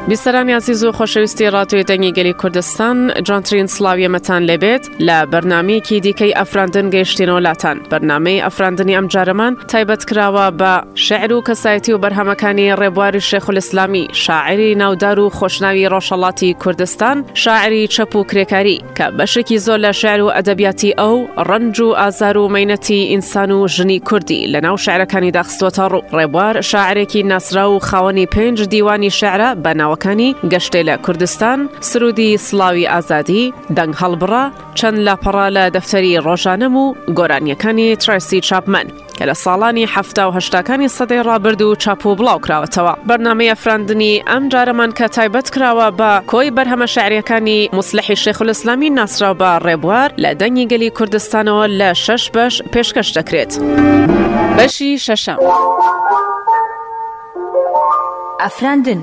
بیسەرانی عزیز و خۆشەویستی ڕاتۆی دەنگی گەلی کوردستان جانترین سڵاویەمەتان لێبێت لە بەرنامەیەکی دیکەی ئەفراندن گەیشتینەوە لاتان. بەرنامەی ئەفراندنی ئەم جارەمان تایبەت کراوە بە شێعر و کەسایەتی و بەرهەمەکانی ڕێبواری شێخولئیسلامی، شاعری ناودار و خۆشناوی ڕۆژهەڵاتی کوردستان، شاعری چەپ و کرێکاری کە بەشێکی زۆر لە شێعر و ئەدەبیاتی ئەو ڕەنج و ئازار و مەینەتی ئینسان و ژنی کوردی لەناو شێعرەکانی داخستووەتە ڕوو. ڕێبوار شاعرێکی ناسرا و خاوەنی 5 دیوانی شێعرە بەناوەکانی گەشتێ لە کوردستان، سرودی سڵاوی ئازادی، دەنگ هەڵبڕا، چەند لاپەڕا لە دەفتەری ڕۆژانەم و گۆرانیەکانی ترایسی چاپمەن کە لە ساڵانی 70 و 80کانی سەدەی ڕابرد و چاپ و بڵاو کراوەتەوە. بەرنامەی ئەفراندنی ئەم جارەمان کە تایبەت کراوە بە کۆی بەرهەمە شێعریەکانی موسلحی شێخولئیسلامی ناسراو بە ڕێبوار لە دەنگی گەلی کوردستانەوە لە 6 بەش پێشکەش دەکرێت. بەشی شەشەم. ئەفراندن.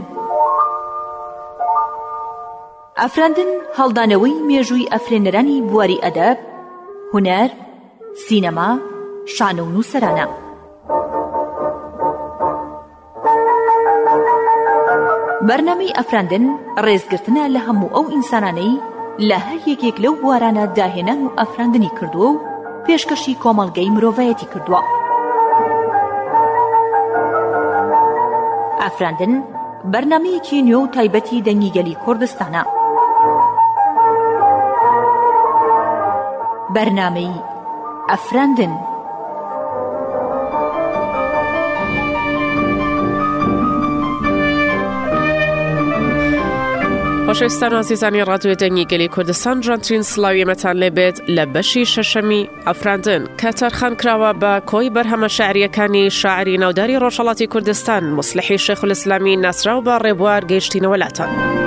ئەفراندن هەڵدانەوەی مێژووی ئەفرێنەرانی بواری ئەدەب، هونەر، سینەما، شانە و نووسەرانە. بەرنامەی ئەفراندن ڕێزگرتنە لە هەموو ئەو ئینسانانەی لە هەر یەکێک لەو بوارانە داهێنان و ئەفراندنی کردووە و پێشکەشی کۆمەڵگەی مرۆڤایەتی کردووە. ئەفراندن بەرنامەیەکی نوێ و تایبەتی دەنگی گەلی کوردستانە. بەرنامەی ئەفراندن. خۆشەویستان و عزیزانی ڕادیۆی دەنگی گەلی کوردستان، جوانترین سڵاویەمەتان لێبێت لە بەشی شەشەمی ئەفراندن کە تەرخان کراوە بە کۆی بەرهەمە شاعریەکانی شاعری ناوداری ڕۆژهەڵاتی کوردستان موسلحی شێخولئیسلامی ناسراو بە ڕێبوار گەیشتینەوە لاتان.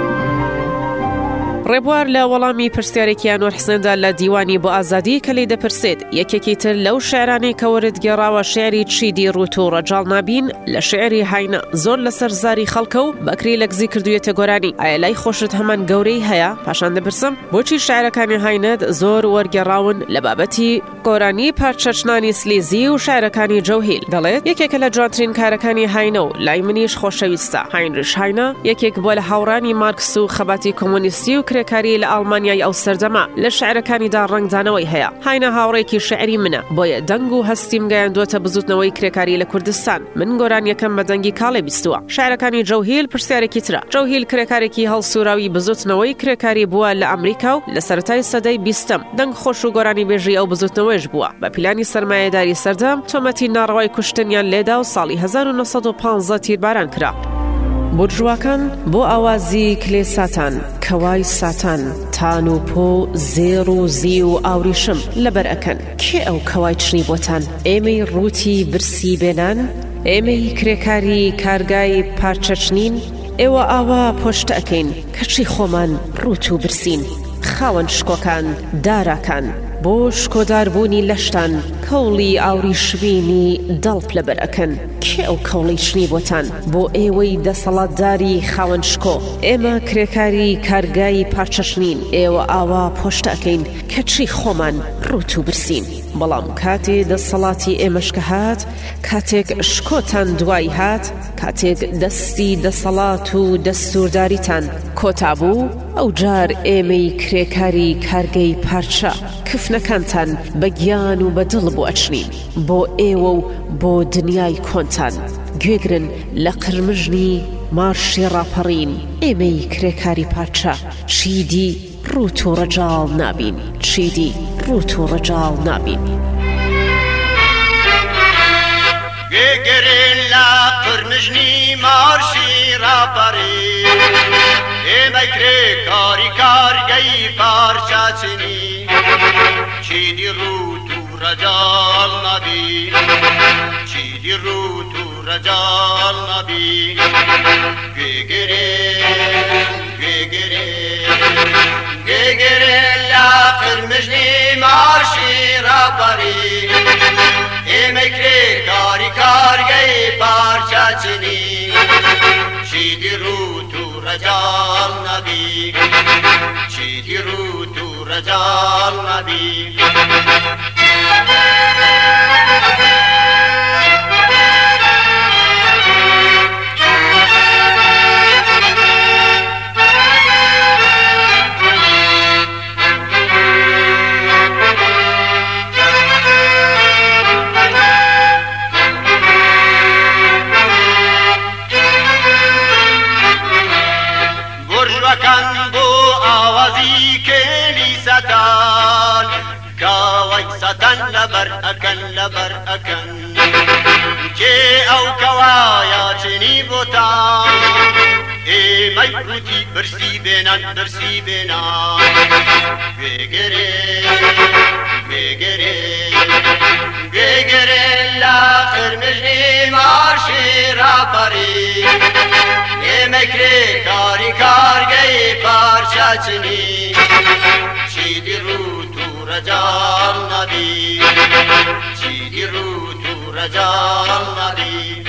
ڕێبوار لە وەڵامی پرسیارێکی ئانوەر حسێندا لە دیوانی بۆ ئازادی کە لی دەپرسێت یەکێکی تر لەو شێعرانی کە وەرت گێڕاوە شێعری چیدی ڕوت و ڕەجاڵ نابین لە شێعری هاینە زۆر لەسەر زاری خەڵکە و بەکری لەگزی کردوویەتە گۆرانی، ئایا لای خۆشت هەمان گەورەی هەیە؟ پاشان دەپرسم بۆچی شێعرەکانی هاینەت زۆر وەرگێڕاون لە بابەتی گۆرانی پارچەچنانی سلیزی و شێعرەکانی جەوهیل؟ دەڵێت یەکێکە لە جوانترین کارەکانی هاینە و لای منیش خۆشەویستە. هاینریش هاینە یەکێک بووە لە هاوڕانی مارکس و خەباتی کۆمۆنیستی و کرێکاری لە ئەڵمانیای ئەو سەردەما لە شێعرەکانیدا ڕنگدانەوەی هەیە. هاینە هاوڕێکی شێعری منە، بۆیە دەنگ و هەستیم گەیاندووەتە بزوتنەوەی کرێکاری لە کوردستان. من گۆرانیەکەم بە دەنگی کاڵێ بیستووە. شێعرەکانی جەوهیل پرسیارێکی ترە. جەوهیل کرێکارێکی هەڵسوراوی بزوتنەوەی کرێکاری بووە لە ئەمریکا و لە سەرەتای سەدەی 20م دەنگ خۆش و گۆرانی بێژی ئەو بزوتنەوەیش بووە. بە پیلانی سەرمایەداری سەردەم تۆمەتی ناڕەوای کوشتنیان لێدا و ساڵی 1915 تیرباران کرا. بورژواکان بۆ ئاوازی کلێساتان، کەوای ساتان، تان و پۆ، زێر و زی و ئاوریشم لەبەر ئەکەن. کێ ئەو کەوای چنی بۆتان؟ ئێمەی ڕووتی برسی بێنان، ئێمەی کرێکاری کارگای پارچەچنین، ئێوە ئاوا پۆشتە ئەکەین کەچی خۆمان ڕووت و برسین. خاوەن شکۆکان، داراکان، بۆ شکۆداربوونی لەشتان کەوڵی ئاوری شوینی دەڵپ لەبەر ئەکەن. کێ ئەو کەوڵی چنی بۆتان؟ بۆ ئێوەی دەسەڵاتداری خاوەن شکۆ، ئێمە کرێکاری کارگای پارچەشنین، ئێوە ئاوا پۆشتە ئەکەین کەچی خۆمان ڕووت و برسین. بەڵام کاتێ دەسەڵاتی ئێمەشکە هات، کاتێک شکۆتان دوای هات، کاتێک دەستی دەسەڵات و دەستورداریتان کۆتابوو، ئەو جار ئێمەی کرێکاری کارگەی پارچە کفنەکانتان بە گیان و بە دڵ بۆ ئەچنین بۆ ئێوە و بۆ دنیای کۆنتان. گوێگرن لە قرمژنی مارشی ڕاپەڕین، ئێمەی کرێکاری پارچە چیدی ڕووت و ڕەجاڵ نابین، چیدی ڕووت و ڕەجاڵ نابین. گوێگرن لە قرمژنی مارشی ڕاپەڕین، ئێمەی کرێکاری کارگەی پارچەچنین، چیدی ڕووت و ڕەجاڵ نابین، چیدی ڕووت و ڕەجاڵ نابین. گوێگرن گوێگرن لە قرمژنی مارشی ڕاپەڕین، ئێمەی کرێکاری کارگەی پارچەچنین، چیدی ڕووت و ڕەجاڵ نابین، چیدی ڕووت و ڕەجاڵ نابین. لبر أكن كي أو كواياتني بوتا إي ميكوتي برسي بينا برسي بينا بيجري بيجري بيجري الآخر مجني ماشي رابري يمكري كاري كارجي بارشاتني شيدي روتو رجال نبي شيدي روتو رجال نبي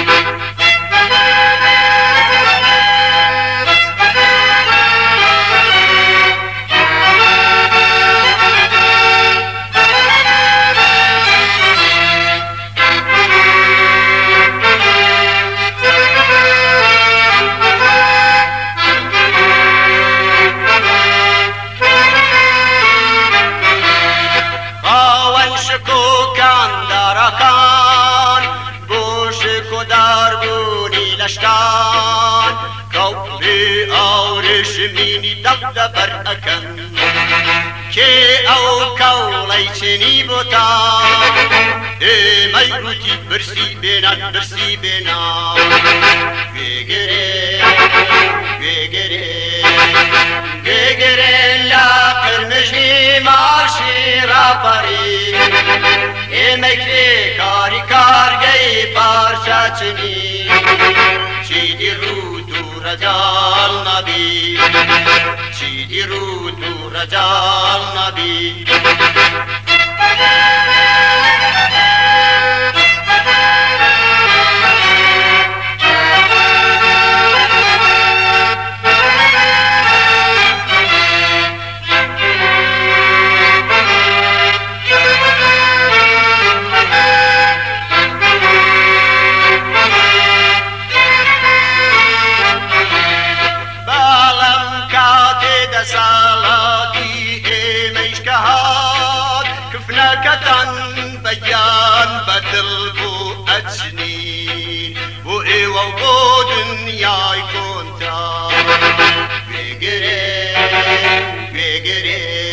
لشکان کوبی آورش مینی دبر اکن که او کولی چنی بوتا ای میروتی برسی بینا برسی بینا بگره بگره بگره لاقر مجنی ماشی را پری ای مکری کاری کارگی پارچا چنی چیدی رو تو رجال نبی چیدی رو تو رجال نبی بيان بدل بو أجنين بو إيوة بو دنيا يكون تا بيقري بيقري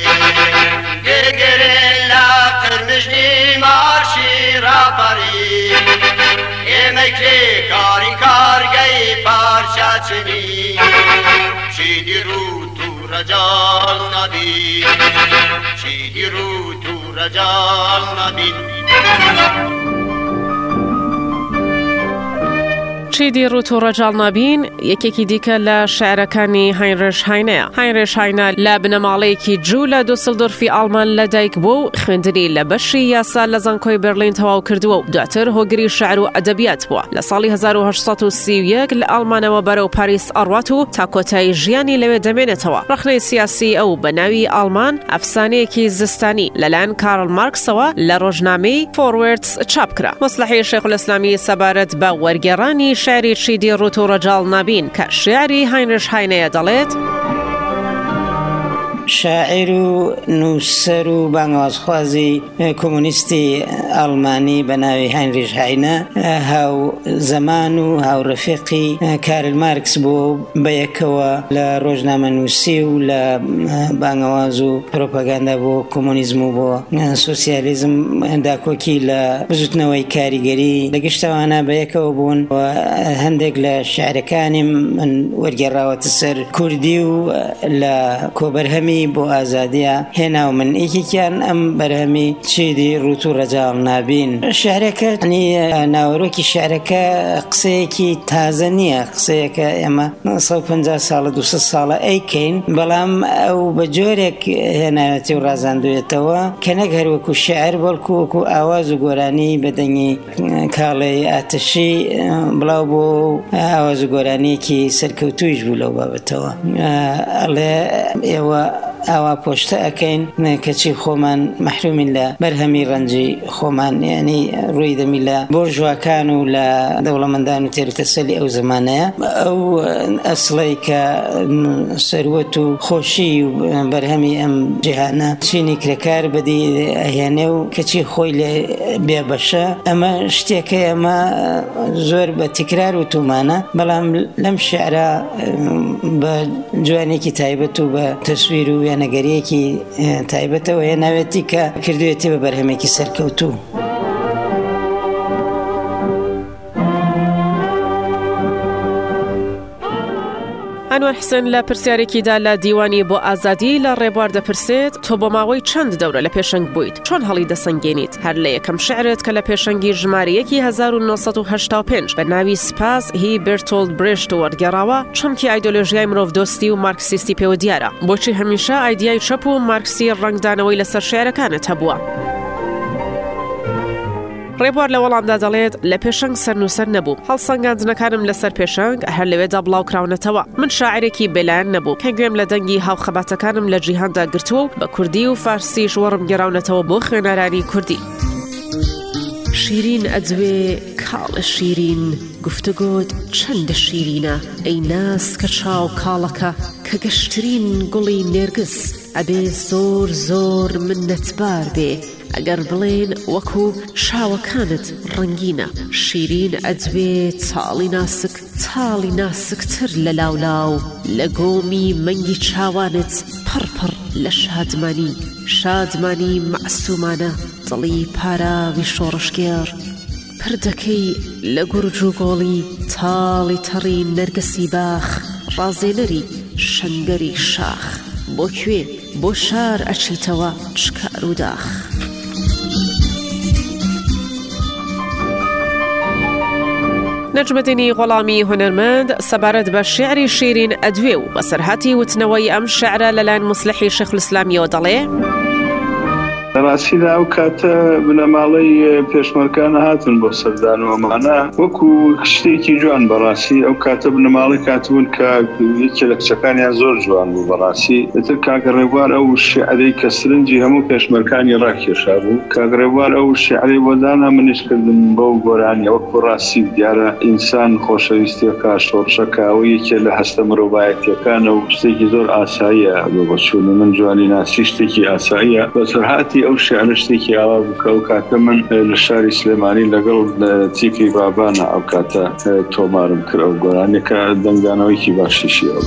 بيقري لا ترمجني مارشي رابري يمكري كاري كارجي بارشاتني شيدي روتو رجال نبي شيدي روتو رجال نبي چیدی روتو رجال نبین یکیکی دیکە لە شعرەکانی هاینریش هاینەیە. هاینریش هاینە لە بنەماڵەیەکی جوو لە دوسلدۆرفی ئاڵمان لەدایک بوو و خوێندنی لە بەشی یاسا لە زانکۆی بەرلین تەواو کردووە و دواتر هۆگری شعر و ئەدەبیات بووە. لە ساڵی 1831 لە ئاڵمانەوە بەرەو پاریس ئەڕوات و تا کۆتایی ژیانی لەوێ دەمێنێتەوە. ڕخنەی سیاسی ئەو بە ناوی ئاڵمان ئەفسانەیەکی زستانی لەلایەن کارل مارکسەوە لە ڕۆژنامەی فۆروێردز چاپکرا. مصلحی شێخ الئیسلامی سەبارەت بە وەرگێڕانی شعری چیدی روتو رجال نبین که شعری هاینریش هاینەیە دەڵێت شاعر و نووسەر و بانگوازخوازی کۆمۆنیستی ئەڵمانی بە ناوی هاینریش هاینە هاو زەمان و هاوڕەفیقی کارل مارکس بوو بەیەکەوە لە ڕۆژنامەنووسی و لە بانگەواز و پرۆپاگاندا بۆ کۆمۆنیزم و بۆ سۆسیالیزم داکۆکی لە بزوتنەوەی کاریگەری لە گشتەوانە بەیەکەوە بوون و هەندێک لە شعرەکانی من وەرگێڕاوەتە سەر کوردی و لە کۆبەرهەمی بۆ ئازادیە هێنا و من ئێکێکیان ئەم بەرهەمی چیدی روتو رەجال نابین. شعرەکە ناوەڕۆکی شعرەکە قسەیەکی تازە نییە، قسەیەکە ئێمە 150 ساڵە 200 ساڵە ئەیکەین، بەڵام ئەو بە جۆرێک هێناوێتی و ڕازاندوێتەوە کە نەک هەروەکو شعر بەڵکو وەکو ئاواز و گۆرانی بەدەنگی کاڵەی ئاتەشی بڵاو بۆ ئاواز و گۆرانیەکی سەرکەوتوویش بوو لەو بابەتەوە. ئەڵێ ئێوە ئاوا پۆشتە ئەەکەین کەچی خۆمان مەحرومین لە بەرهەمی ڕەنجی خۆمان، یعنی ڕووی دەمی لە بۆرژواکان و لە دەوڵەمەندان و تێروتەسەلی ئەو زمانەیە. ئەو ئەسڵی کە سەروەت و خۆشی و بەرهەمی ئەم جیهانە چینی کرێکار بەدی ئەهێنێ و کەچی خۆی لێ بێبەشە. ئەمە شتێکە ئەمە زۆر بە تکرار و تومانە، بەڵام لەم شعرە بە جوانێکی تایبەت و بە تەسویر و وێنەگەریەکی تایبەتەوە هێناوێتی کە کردوێتی بە بەرهەمێکی سەرکەوتوو. ئەنوەر حسێن لە پرسیارێکیدا لە دیوانی بۆ ئازادی لە ڕێبوار دەپرسێت تۆ بۆ ماوەی چەند دەورە لە پێشەنگ بوویت چۆن هەڵی دەسەنگێنیت هەر لە یەکەم شعرت کە لە پێشەنگی ژمارەیەکی 1985 بە ناوی سپاس هی بێرتۆلد برێشت وەرگێڕاوە چەمکی ئایدۆلۆژیای مرۆڤ دۆستی و مارکسیستی پێوە دیارە بۆچی هەمیشە ئایدیای چەپ و مارکسی ڕنگدانەوەی لەسەر شێعرەکانت هەبووە ڕێبوار لە وەڵامدا دەڵێت لە پێشەنگ سەرنووسەر نەبوو هەڵسەنگاندنەکانم لەسەر پێشەنگ هەر لەوێدا بڵاوکراونەتەوە من شاعرێکی بێلایەن نەبوو کە گوێم لە دەنگی هاوخەباتەکانم لە جیهاندا گرتووە و بە کوردی و فارسیش وەڕم گێڕاونەتەوە بۆ خوێنەرانی کوردی شیرین ئەدوێ کاڵە شیرین گفتگۆت چەندە شیرینە ئەی ناس کە چاو کاڵەکە کە گەشترین گوڵی نێرگس ئەبێ زۆر زۆر منەتبار بێ ئەگەر بڵێن وەکو چاوەکانت ڕەنگینە شیرین ئەدوێ تاڵی ناسکتر لە لاولاو لە گۆمی مەنگی چاوانت پڕپڕ لە شادمانی معسومانە دڵی پاراوی شۆڕشگێر پردەکەی لە گورج و گۆڵی تاڵی تەڕی نەرگەسی باخ ڕازێنەری شەنگەری شاخ بۆ کوێ بۆ شار ئەچیتەوە چکار و داخ نەجمەدینی غۆڵامی هونەرمەند سەبارەت بە شیعری شیرین ئەدوێ و بەسەرهاتی وتنەوەی ئەم شیعرە لەلایەن مۆسلحی شێخ الئیسلامیەوە دەڵێ ڕاستیدا ئەو کاتە بنەماڵەی پێشمەرکانە هاتن بۆ سەردانەوەمانە وەکو شتێکی جوان بەڕاستی ئەو کاتە بنەماڵی کاتبوون کە یەکێ لە کچەکانیان زۆر جوان بوو بەڕاستی ئەتر کاکە ڕێبوار ئەو شیعرەی کە سرنجی هەموو پێشمەرکانی ڕاکێشا بوو کاکە ڕێبوار ئەو شیعرەی بۆ دانا منیشکردن بەو گۆرانی وەکو ڕاستی دیارە ئینسان خۆشەویستیەکە شۆڕشەکە یەکێ لە هەستە مرۆڤایەتیەکانە و شتێکی زۆر ئاساییە بۆ چوونە من جوانی ناسی شتێکی ئاساییە بەسەرهاتی ئەو شیعرە شتێکی ئاوا بووکە ئەو کاتە من لە شاری سلێمانی لەگەڵ چیپی بابانە ئەو کاتە تۆمارم کرد ئەو گۆرانێکە دەنگدانەوەیکی باشیشی ئەو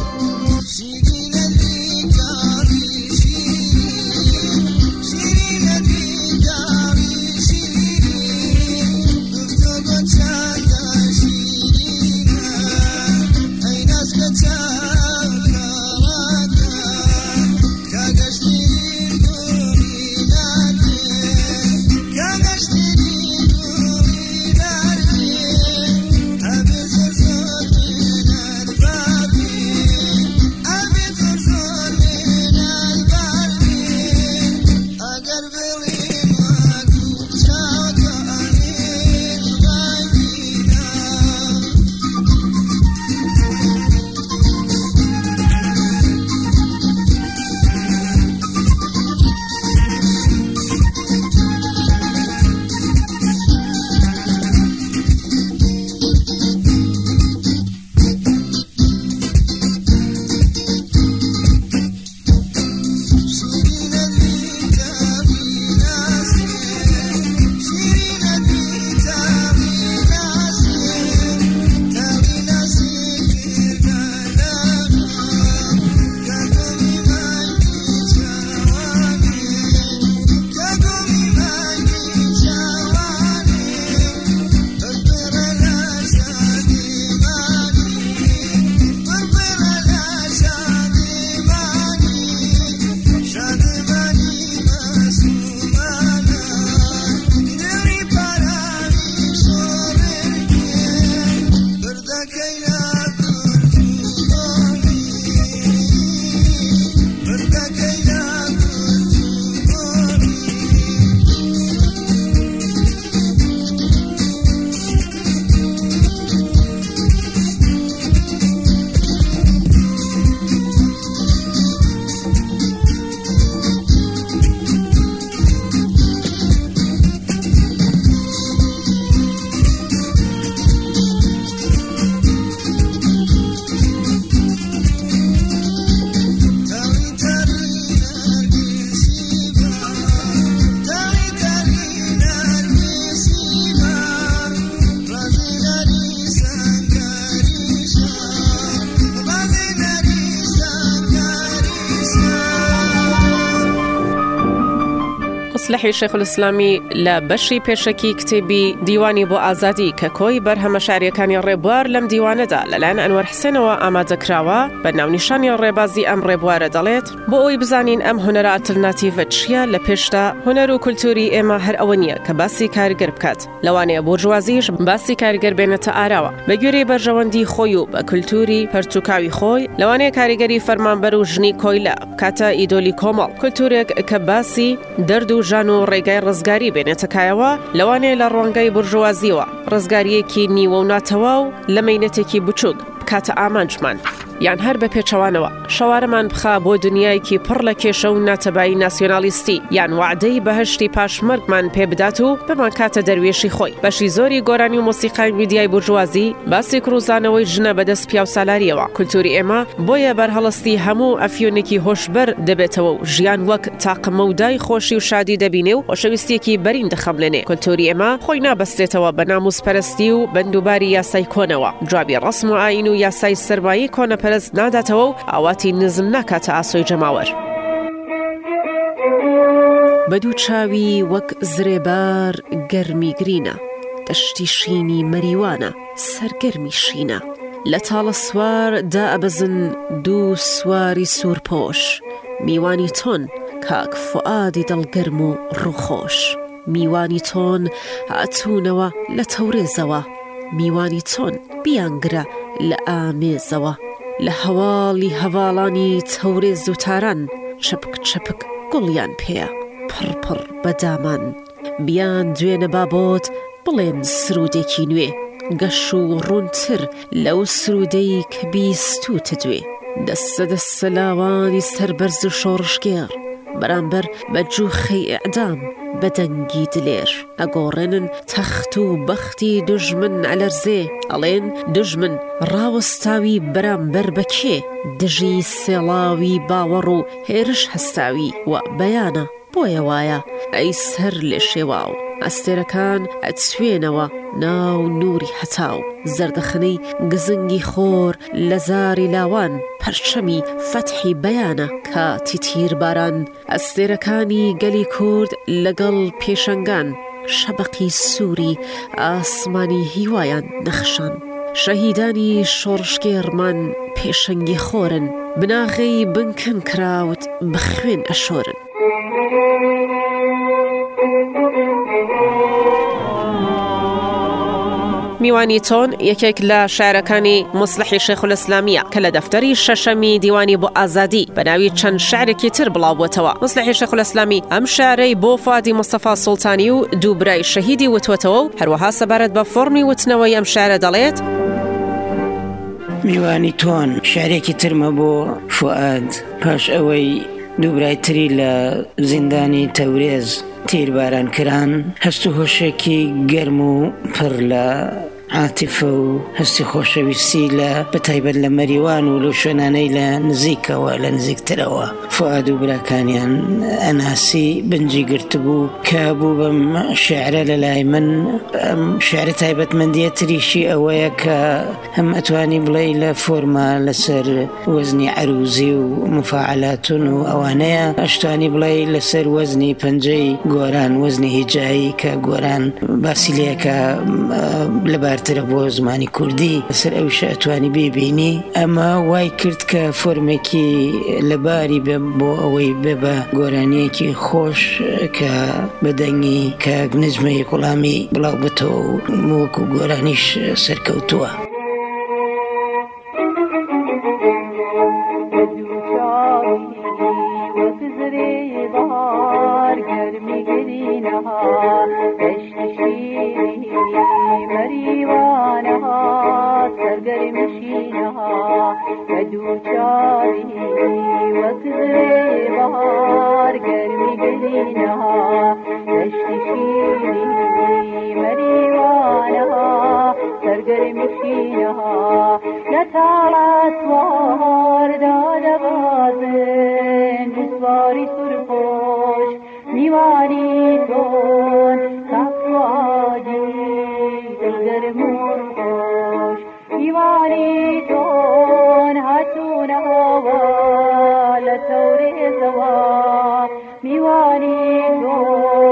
مصلحی شیخ الاسلامی لبشی پێشەکی کتێبی دیوانی بۆ ئازادی کە کۆی بەرهەمە شاریەکانی ڕێبوار لەم دیوانەدا لەلایەن ئەنوەر حسێنەوە ئامادەکراوە بە ناونیشانی ڕێبازی ئەم ڕێبوارە دەڵێت بۆ ئەوی بزانین ئەم هونەرە ئالتەرناتیڤە چییە لە پێشدا هونەر و کولتوری ئێمە هەر ئەوە نییە کە باسی کارگەر بکات لەوانەیە بورژوازیش باسی کارگەر بێنێتە ئاراوە بەگوێرەی بەرژەوەندی خۆی و بە کولتوری پەرتوکاوی خۆی لەوانەیە کاریگەری فەرمانبەر و ژنی کۆیلە کاتە ئیدۆلی کۆمەڵ کولتورێک کە باسی دەرد و ژان و ڕێگای ڕزگاری بێنێتەکایەوە لەوانەیە لە ڕوانگەی بورژوازیەوە ڕزگاریەکی نیوە و ناتەوا و لە مەینەتێکی بچووک بکاتە ئامانجمان یان هەر بە پێچەوانەوە شەوارەمان بخا بۆ دنیایەکی پڕ لە کێشە و ناتەبایی ناسیۆنالیستی یان وعدەی بەهشتی پاشمەرگمان پێ بدات و بمان کاتە دەروێشی خۆی بەشی زۆری گۆرانی و مۆسیقای میدیای بورژوازی باسی کروزانەوەی ژنە بەدەست پیا و سالاریەوە کولتوری ئێمە بۆیە بەرهەڵستی هەموو ئەفیۆنێکی هۆشبەر دەبێتەوە و ژیان وەک تاقمە و دای خۆشی و شادی دەبینێ و خۆشەویستیەکی بەرین دەخەملێنێ کولتوری ئێمە خۆی نابەستێتەوە بە ناموسپەرستی و بەندوباری یاسای کۆنەوە جوابی ڕسم و ئاین و یاسای سەرمایی کۆنەپەرست ناداتەوە و ئاواتی نزم ناکاتە ئاسۆی جەماوەر بەدوو چاوی وەک زرێبار گەرمی گرینە دەشتی شینی مەریوانە سەرگەرمی شینە لە تاڵە سوار دائەبەزن دوو سواری سوورپۆش میوانی تۆن کاک فوئادی دڵگەرم و ڕووخۆش میوانی تۆن هاتوونەوە لە تەورێزەوە میوانی تۆن بیانگرە لە ئامێزەوە لە هەواڵی هەواڵانی تەورێز و تاران چەپک چەپک گوڵیان پێە پڕپڕ بەدامان بیان دوێنە بابۆت بڵێن سرودێکی نوێ گەش و ڕوونتر لەو سرودەی کە بیستوتە دوێ دەستە دەستە لاوانی سەربەرز و شۆڕشگێڕ بەرامبەر بە جووخەی ئەعدام بەدەنگی دلێر ئەگۆڕێنن تەخت و بەختی دژمن ئەلەرزێ ئەڵێن دژمن ڕاوەستاوی بەرامبەر بە کێ دژی سێڵاوی باوەڕ و هێرش هەستاوی و بەیانە بۆیە وایە ئەی سەر لێ شێواو ئەستێرەکان ئەچوێنەوە ناو نووری هەتاو زەردەخنەی گزنگی خۆر لە زاری لاوان پەرچەمی فەتحی بەیانە کاتی تیرباران ئەستێرەکانی گەلی کورد لەگەڵ پێشەنگان شەبەقی سووری ئاسمانی هیوایان نەخشان شەهیدانی شۆڕشگێڕمان پێشەنگی خۆرن بناغەی بنکن کراوت بخوێن ئەشۆرن میوانی تۆن یەکێک لە شاعرەکانی مصلحی شیخ الاسلامیە کە لە دەفتەری شەشەمی دیوانی بۆ ئازادی بە ناوی چەند شعرێکی تر بڵاوبووەتەوە مصلحی شیخ الاسلامی ئەم شعرەی بۆ فادی مستەفا سوڵتانی و دوو برای شەهیدی وتوەتەوە و هەروەها سەبارەت بە فۆرمی وتنەوەی ئەم شعرە دەڵێت میوانی تۆن شعرێکی ترمە بۆ فوئاد پاش ئەوەی دوو برای تری لە زیندانی تەورێز تیرباران کران هەست و هۆشێکی گەرم و پڕ لە عاتیفە و هەستی خۆشەویستی لە بەتایبەت لە مەریوان و لە شوێنانەی لە نزیکەوە لە نزیکترەوە فوئاد و براکانیان ئەناسی بنجی گرتبوو کە بوو بەم شعرە لە لای من شعرە تایبەتمەندیە تریشی ئەوەیە کە هەم ئەتوانی بڵێ لە فۆرما لەسەر وەزنی عەروزی و مفاعلاتون و ئەوانەیە ئەشتوانی بڵێ لەسەر وەزنی پەنجەی گۆران وەزنی هیجایی کە گۆران باسی لێکە لەبارترە بۆ زمانی کوردی لەسەر ئەوش ئەتوانی ببینی ئەمە وای کرد کە فۆرمێکی لەباری بێ بۆ ئەوەی بێ بە گۆرانیەکی خۆش کە بەدەنگی کە نجمەی قوڵامی بڵاو بێتەوە و وەکو گۆرانیش سەرکەوتووە میوانی تو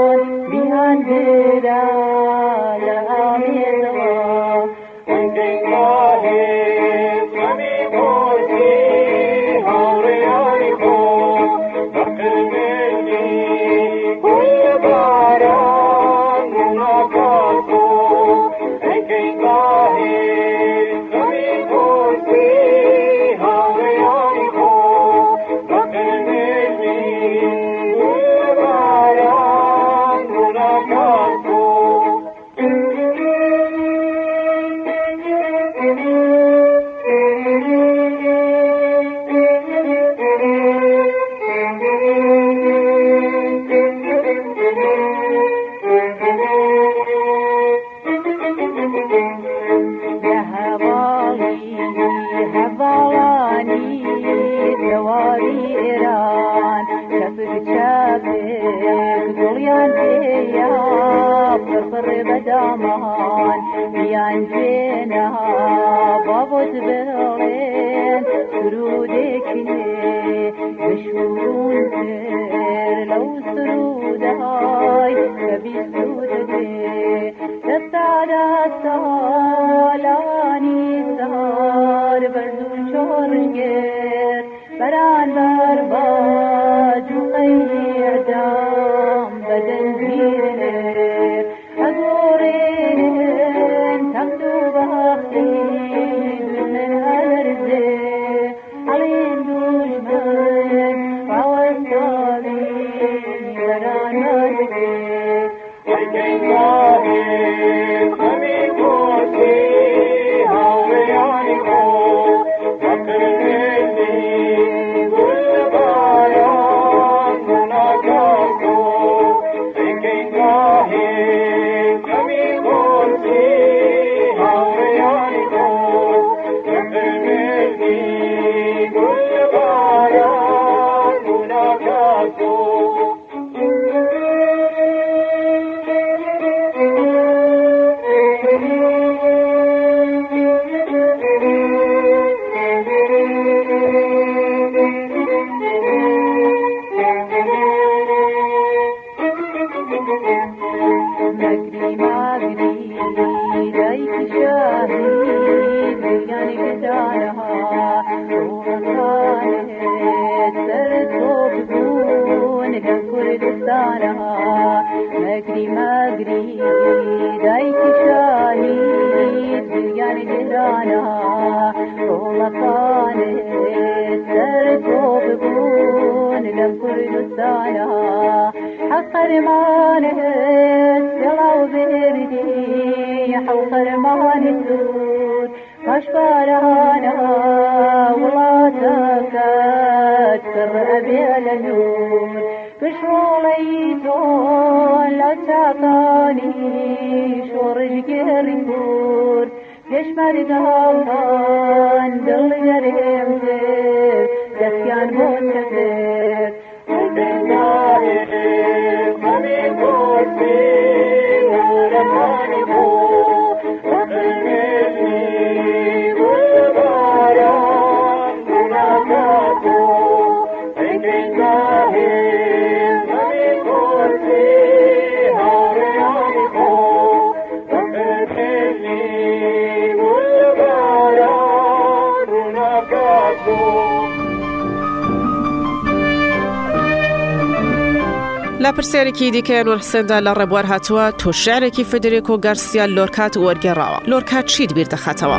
لا پرسیارێکی دیکەیان وەرحسێندا لە ڕێبوار هاتووە تۆ شعرێکی فێدریکۆ گارسیا لۆرکات وەرگێڕاوە. لۆرکات چیت بیر دەخاتەوە؟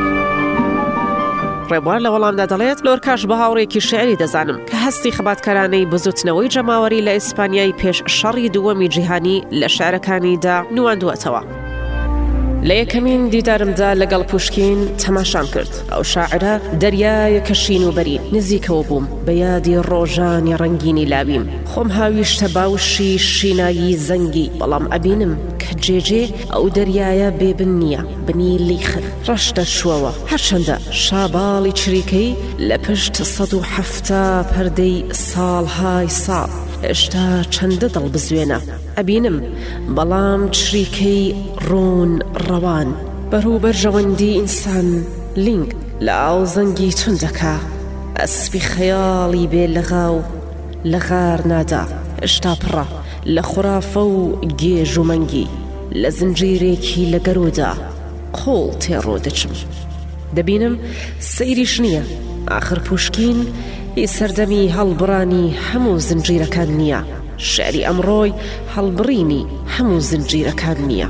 ڕێبوار لە وەڵامدا دەڵێت لۆرکاش بە هاوڕێکی شعری دەزانم کە هەستی خەباتکارانەی بزوتنەوەی جەماوەری لە ئیسپانیای پێش شەڕی دووەمی جیهانی لە شعرەکانیدا نواندووەتەوە. لە یەکەمین دیدارمدا لەگەڵ پوشکین تەماشام کرد. ئەو شاعرە دەریایەکە شین و بەری نزیکەوە بووم بە یادی ڕۆژانی ڕەنگینی لاویم. خۆم هاویشتە باوشی شینایی زەنگی بەڵام ئەبینم کە جێجێ ئەو دەریایە بێبن نییە بنی لیخر ڕەشتە شووەوە هەرچەندە شاباڵی چریکەی لە پشت 170 پەردەی ساڵهای ساڵ هێشتا چەندە دڵ بزوێنە ئەبینم بەڵام چریکەی ڕوون ڕەوان بەرو بەرژەوەندی ئینسان لینگ لە ئاو زەنگی توندەکە ئەسپی خەیاڵی بێ لەغاو لە غار نادا هێشتا پڕە لە خوڕافە و گێژ و مەنگی لە زنجیرێکی لە گەرۆدا قۆڵ تێڕۆ دەچم. دەبینم سەیریش نییە، ئاخر پوشکین هی سەردەمی هەڵبڕانی هەموو زنجیرەکان نییە. شعری ئەمڕۆی هەڵبڕینی هەموو زنجیرەکان نییە.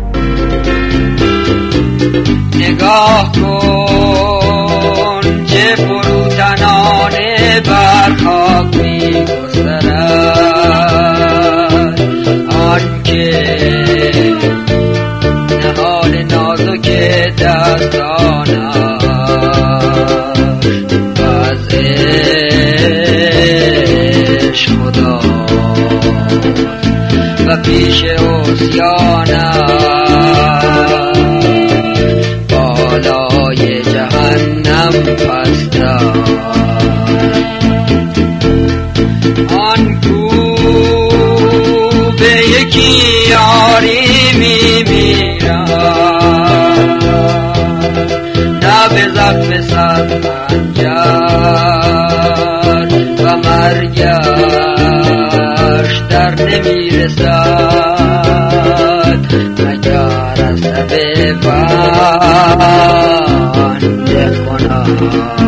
نگاه کن چه فروتنانه بر خاک می‌گسترد، آنکه نهال نازک دستانش از عشق خدا و پیش عصیانش بالای جهنم پستم. آن کو به یکی یاری میمیرد، نه به زخم صد خنجر و مرگش در نمیرسد، مگر از تب بنده کند.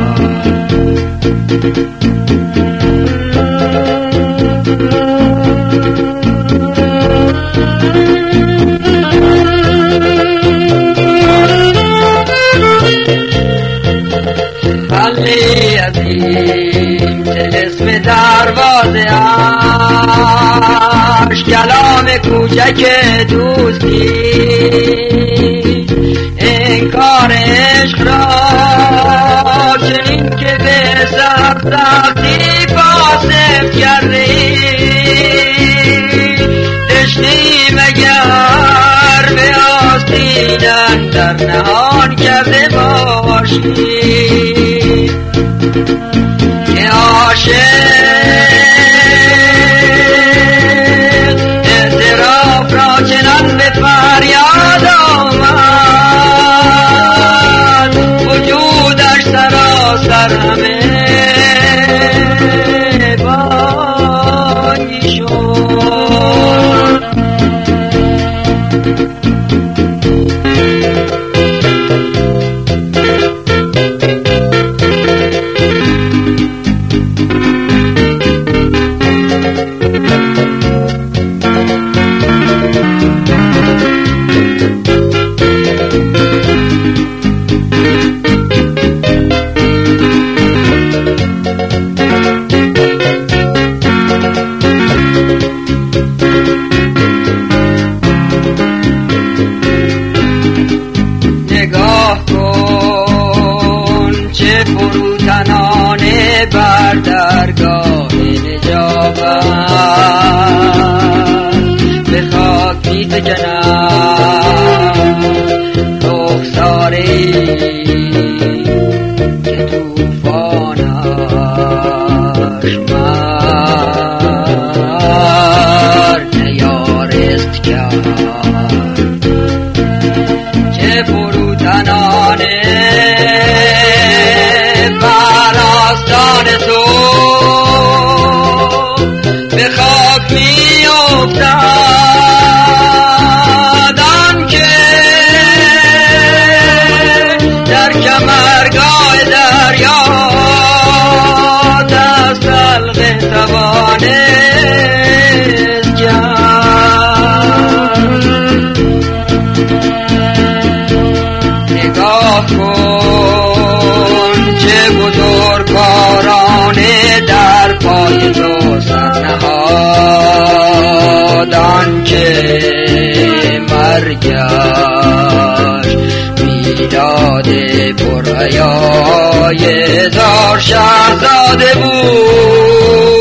خلی عظیم طلسم دروازه اش، کلام کوچک دوستی انکار عشق را، چنین که به سختی فاسم کردی، دشتی مگر به آستینن در نهان کرده باشی، که عاشق اعتراف را چنان به فریاد آمد، وجودش سراسر همه بانی شد. نگاه کن چه فروتنانه بر درگاه نجابت به خاک می‌فکند، رخساره‌ای که طوفانش مرگ نیارست کرد. چه فروتنانه بر آستان تو به خاک می‌افتد، آنکه در کمرگاه دریا دست حلقه توانست کرد. نگاه کن چه بزرگوارانه در پای تو سر نهاد، آنکه مرگش میلاد پرحیای هزار شهزاده بود.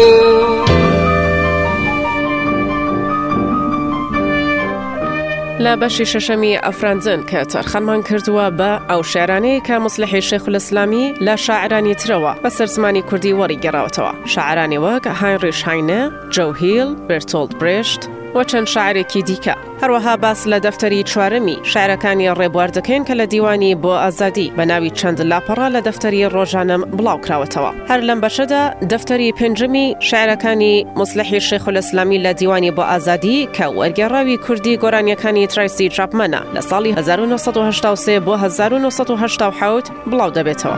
لە بەشی شەشەمی ئەفرانزن کە تەرخەمان کردووە بە ئەو شێعرانەیە کە مصلحی شێخ الئیسلامی لە شاعرانی ترەوە بەسەر زمانی کوردی وەریگەڕاوەتەوە. شاعرانی وەک هاینریش هاینە، جو هیل، بێرتۆلد برێشت، و چەند شاعرێکی دیکە. هەروەها باس لە دەفتەری چوارەمی شاعرەکانی ڕێبوار دەکەین کە لە دیوانی بۆ ئازادی بە ناوی چەند لاپەڕە لە دەفتەری ڕۆژانەم بڵاوکراوەتەوە. هەر لەم بەشەدا دەفتەری پێنجەمی شاعرەکانی مصلحی شێخولئیسلامی لە دیوانی بۆ ئازادی کە وەرگێڕاوی کوردی گۆرانیەکانی ترایسی چاپمەنە لە ساڵی 1983 بۆ 1987 بڵاو دەبێتەوە.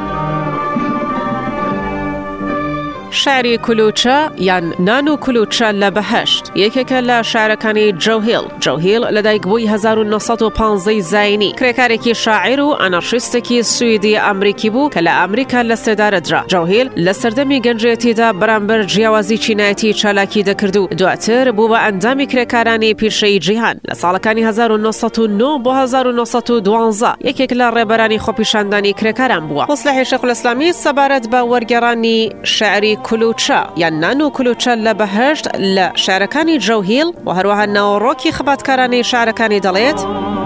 شعری کلوچە یان نانو کلوچە لە بەهەشت یەکێکە لە شاعرەکانی جەوهیل لەدایکبووی 1950 زاینی کرێکارێکی شاعیر و ئەنارشیستێکی سویدی ئەمریکی بوو کە لە ئەمریکا لە سێدارەدرا. جەوهیل لە سەردەمی گەنجێتیدا بەرامبەر جیاوازی چینایەتی چالاکی دەکرد و دواتر بوو بە ئەندامی کرێکارانی پیرشەی جیهان. لە ساڵەکانی 1909 بۆ 1912 یەکێک لە ڕێبەرانی خۆپیشاندانی کرێکاران بووە. مصلحی شێخولئیسلامی سەبارەت بە وەرگێڕانی شعری کلوچە یان نانو کلوچە لە بەهەشت لە شاعرەکانی جەوهیل و هەروەها ناوەڕۆکی خەباتکارانی شاعرەکانی دەڵێت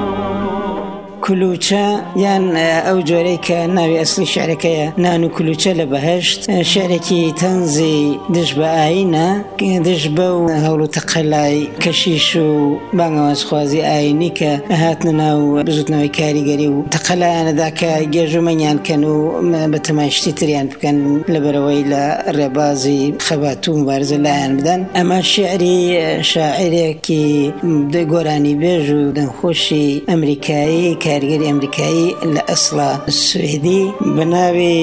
کلوچە یان ئەو جۆرەی کە ناوی ئەسلی شعرەکەیە نانو کلوچە لە بەهەشت شعرێکی تەنزی دش بە ئاینە دش بە و هەوڵ و تەقەلای کەشیش و بانگەوازخوازی ئاینی کە هاتنە ناو بزوتنەوەی کاریگەری و تەقەلایانەدا کە گێژومەنیان کەن و بە تەماشتی تریان بکەن لەبەرەوەی لە ڕێبازی خەبات و مبارزە لایەن بدەن. ئەمە شعری شاعرێکی گۆرانی بێژ و دەنخۆشی ئەمریکایی کارگەری ئەمریکایی لە ئەسڵە سوێدی بە ناوی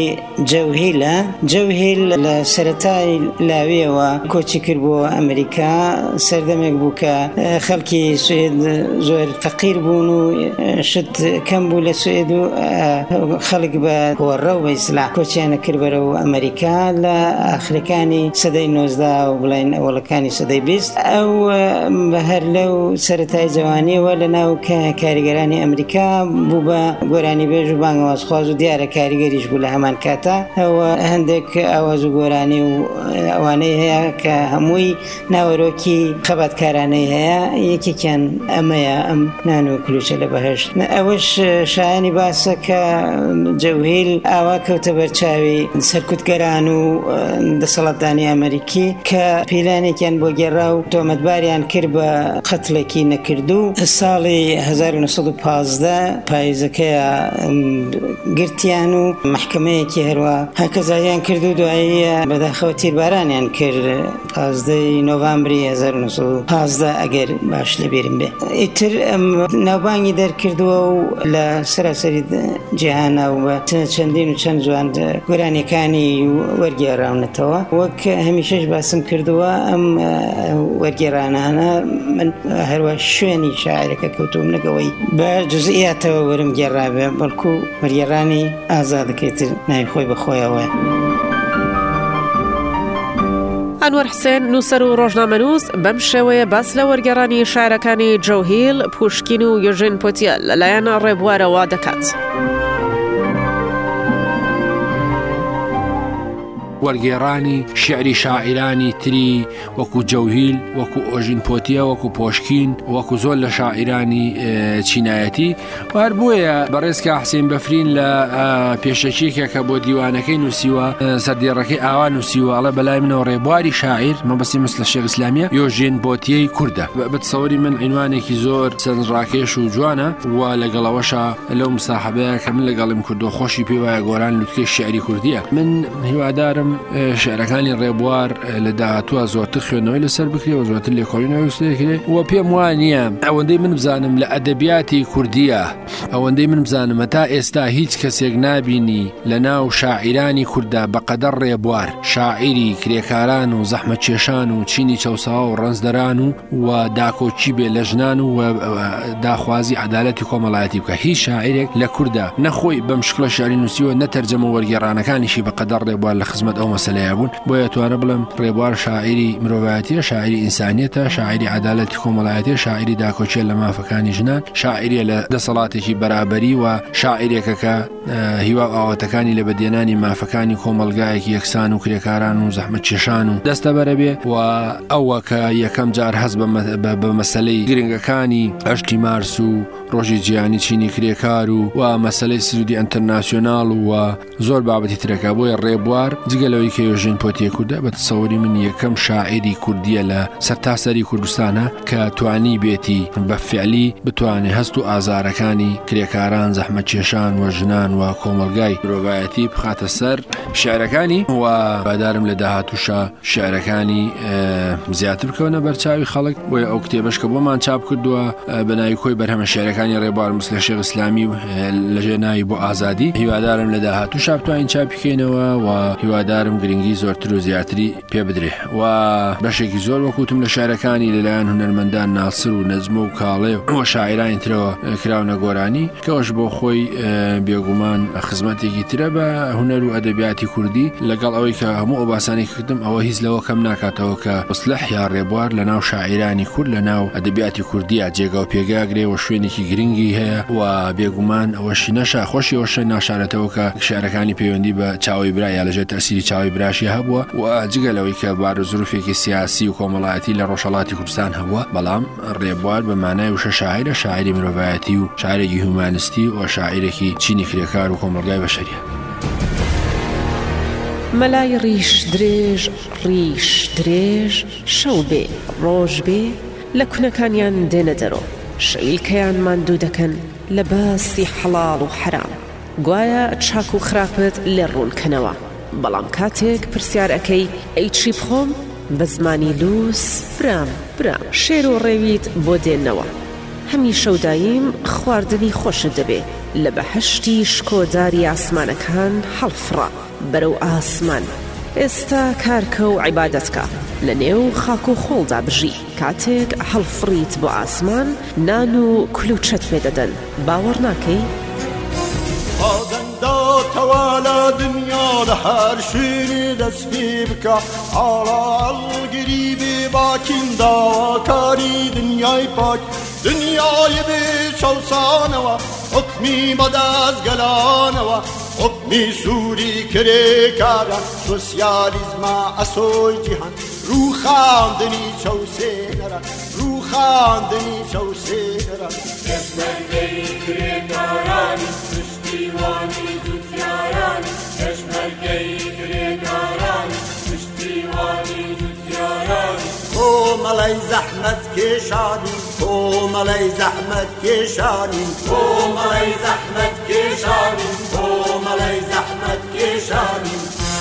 جەوهیل لە سەرەتای لاویەوە کۆچی کرد بۆ ئەمریکا. سەردەمێک بوو کە خەڵکی سوێد زۆر فەقیر بوون و شت کەم بوو لە سوێد و خەڵک بە هۆڕە و بە ئیسلاح کۆچیانە کرد بەرەو ئەمریکا لە ئاخرەکانی سەدەی 19 و بڵین ئەوڵەکانی سەدەی 20. ئەو هەر لەو سەرەتای جوانیەوە لە ناو کاریگەرانی ئەمریکا بوو بە گۆرانی بێژ و بانگەوازخواز و دیارە کاریگەریش بوو لە هەمان کاتە. ئەوە هەندێک ئاواز و گۆرانی و ئەوانەی هەیە کە هەمووی ناوەرۆکی خەباتکارانەی هەیە. یەکێکیان ئەمەیە ئەم نانو کلوچە لە بەهەشت. ئەوەش شایانی باسە کە جەوهیل ئاوا کەوتە بەرچاوی سەرکوتگەران و دەسەڵاتدانی ئەمریکی کە پیلانێکیان بۆ گێڕا و تۆمەتباریان کرد بە قەتڵێکی نەکردو. ساڵی 1915 پاییزەکەیە گرتیان و محکمەیەکی هەروە هەکەزاییان کرد و دوایی بەداخەوە تیربارانیان کرد 15 نۆڤامبری 1915 ئەگەر باش لەبیرم بێ. ئیتر ناوبانگی دەرکردووە و لە سەراسەری جیهانە و بە چەندین و چەند جوان گۆرانیەکانی وەرگێڕاونەتەوە. وەک هەمیشەش باسم کردووە ئەم وەرگێڕانانە من هەروە شوێنی شاعرەکە کەوتوم نەگەوەی بە جزئیاتەوە وەرم گێڕابێ بەڵکو وەرگێڕانی ئازادەکەیتر ناوی خۆی بەخۆیەوە. ئەنوەر حسێن نووسەر و ڕۆژنامەنووس بەم شێوەیە باس لە وەرگێڕانی شاعرەکانی جەوهیل، پوشکین و یۆژین پۆتیە لەلایەن ڕێبوارەوە دەکات. وەرگێڕانی شعری شاعرانی تری وەکو جەوهیل، وەکو ئۆژین پۆتیە، وەکو پۆشکین، وەکو زۆر لە شاعرانی چینایەتی وار بووە بەڕێزکە حسین بەفرین لە پێشەکیێکە کە بۆ دیوانەکەی نووسیوە سەردێڕەکەی ئاوا نووسیوەڵە بەلای منەوە ڕێبواری شاعیر مەبەستی مثل لە شێخ ئیسلامیە یۆژین پۆتیەی کووردە. بەتصەوەری من عنوانێکی زۆر سەرڕاکێش و جوانە و لەگەڵەوەشە لەو مساحەبەیە کە من لەگەڵیم کردو خۆشی پێ وایە گۆران لوتکەی شعری کوردیە. من هیوادارم شعرەکانی ڕێبوار لە داهاتووە زۆرتر خوێندنەوەی لەسەر بکرێەوە زۆرتر لێکۆڵینەوەی وستەیەکرێ و پێم وانە ئەوەندەی من بزانم لە ئەدەبیاتی کوردیە ئەوەندەی من بزانم تا ئێستا هیچ کەسێک نابینی لە ناو شاعیرانی کووردا بەقەدەر ڕێبوار شاعیری کرێکاران و زەحمەت کێشان و چینی چەوساوە و ڕەنزدەران و داکۆچی بێ لە ژنان و داخوازی عەدالەتی کۆمەڵایەتی بکە. هیچ شاعیرێک لە کووردا نەخۆی بەم شکڵە شعری نووسیوە نەتەرجەمە وەرگێڕانەکانیشی بەقەدەر ڕێبوار لە خزمەت ئەو مەسەلەیە بوون. بۆیە توانە بڵم ڕێبوار شاعری مرۆڤایەتیە، شاعری ئینسانیەتە، شاعری عەدالەتی کۆمەڵایەتیە، شاعری داکۆچیە لە مافەکانی ژنان، شاعریە لە دەسەڵاتێکی بەرابەری و شاعیرێکە کە هیوا ئاواتەکانی لە بەدێنانی مافەکانی کۆمەلگایەکی یەکسان و کرێکاران و زەحمەت چێشان و دەستە بەرەبێ و ئەوە کە یەکەم جار هەست بە مەسەلەی گرنگەکانی ئەشتی مارس و ڕۆژی جیهانی چینی کرێکار و مەسەلەی سروودی ئەنتەرناسیۆناڵ و زۆر بابەتی ترەکە بۆیە ڕێبوار جگەلەوەی کە یۆژین پۆتیە کوردە بە تەسەووری من یەکەم شاعیری کوردیە لە سەرتاسەری کوردستانە کە توانی بێتی بە فعلی بتوانێت هەست و ئازارەکانی کرێکاران زەحمەت چێشان و ژنان و کۆمەلگای مرۆڤایەتی بخاتە سەر شێعرەکانی و بادارم لە داهاتووشە شێعرەکانی زیاتر بکەونە بەرچاوی خەڵک بۆیە ئەو کتێبەش کە بۆمان چاپ کردووە بەناوی کۆی بەرهەمە شێعرەکانی ڕێبوار مسلە شێخ ئیسلامی لەژێ ناوی بۆ ئازادی هیوادارم لە داهاتوو بتوانین چاپی بکەینەوە و هیوادارم گرنگی زۆرتر و زیاتری پێ بدرێ و بەشێکی زۆر وەکوتم لە شێعرەکانی لەلایەن هونەرمەندان ناسر و نەزمە و کاڵێ و شاعرانی ترەوە کراونە گۆرانی کەەوەش بۆ خۆی بێگومان خزمەتێکی ترە بە هونەر و ئەدەبیاتی کوردی لەگەڵ ئەوەی کە هەموو ئەو باسانی کردم ئەوە هیچ لەوە کەم ناکاتەوە کە مصلح یا ڕێبوار لە ناو شاعرانی کورد لە ناو ئەدەبیاتی کوردیە جێگا و پێگاگرێ و شوێنێکی گرنگی هەیە و بێگومان ئەوەشی نەشا خۆشی ئەوشە ناشارێتەوە کە شارەکانی پەیوەندی بە چاوی برا یا لەژێر تەسیری چاوی براشی هەبووە و جگەلەوەی کە بار و زروفێکی سیاسی و کۆمەڵایەتی لە ڕۆژهەڵاتی کوردستان هەبووە بەڵام ڕێبوار بە مانای وشە شاعرە شاعری مرۆڤایەتی و شاعرێکی هومانستی و شاعرێکی چینی کرێکار و کۆمەلگای بەشەریە. مەلای ڕیش درێژ شەو بێ ڕۆژ بێ لە کونەکانیان دێنە دەرۆ شەیلکەیان ماندوو دەکەن لە باسی حەڵاڵ و حرام گوایە چاک و خراپت لێ ڕوونکەنەوە بەڵام کاتێک پرسیارەکەی ئەی چی بخۆم بە زمانی لووس برام شێر و ڕێویت بۆ دێنەوە هەمی شەوداییم خواردنی خۆشت دەبێ لە بەهەشتی شکۆداری ئاسمانەکان هەڵفڕە بەرەو ئاسمان ئێستا کارکە و عیبادەتکە لە نێو خاک و خۆڵدا بژی کاتێک هەڵفڕیت بۆ ئاسمان نان و کلوچەت پێدەدەن باوەڕ ناکەی؟ تەوالا دنیا لە هەر شوێنێ دەستپێ بکە ئاڵگیری بێ باکین داواکاری دنیای پاک دنیای بێ چەوسانەوە حکمی بەدەستگەلانەوە حکمی سووری کرێکاران سۆسیالیزمە ئەسۆی جیهان ڕووخاندنی چەوسێنەرە ڕووخاندنی چەوسێنەرە پێشمەرگەی کرێکارانی پشتیوانی دوتیارانی پێشمەرگەی کرێکارانی پشتیوانی دوتیارانی کۆمەڵەی زەحمەت کێشانی کۆمەڵەی زەحمەت کێشانی کۆمەڵەی زەحمەت کێشانی کۆمەڵەی زەحمەت کێشانی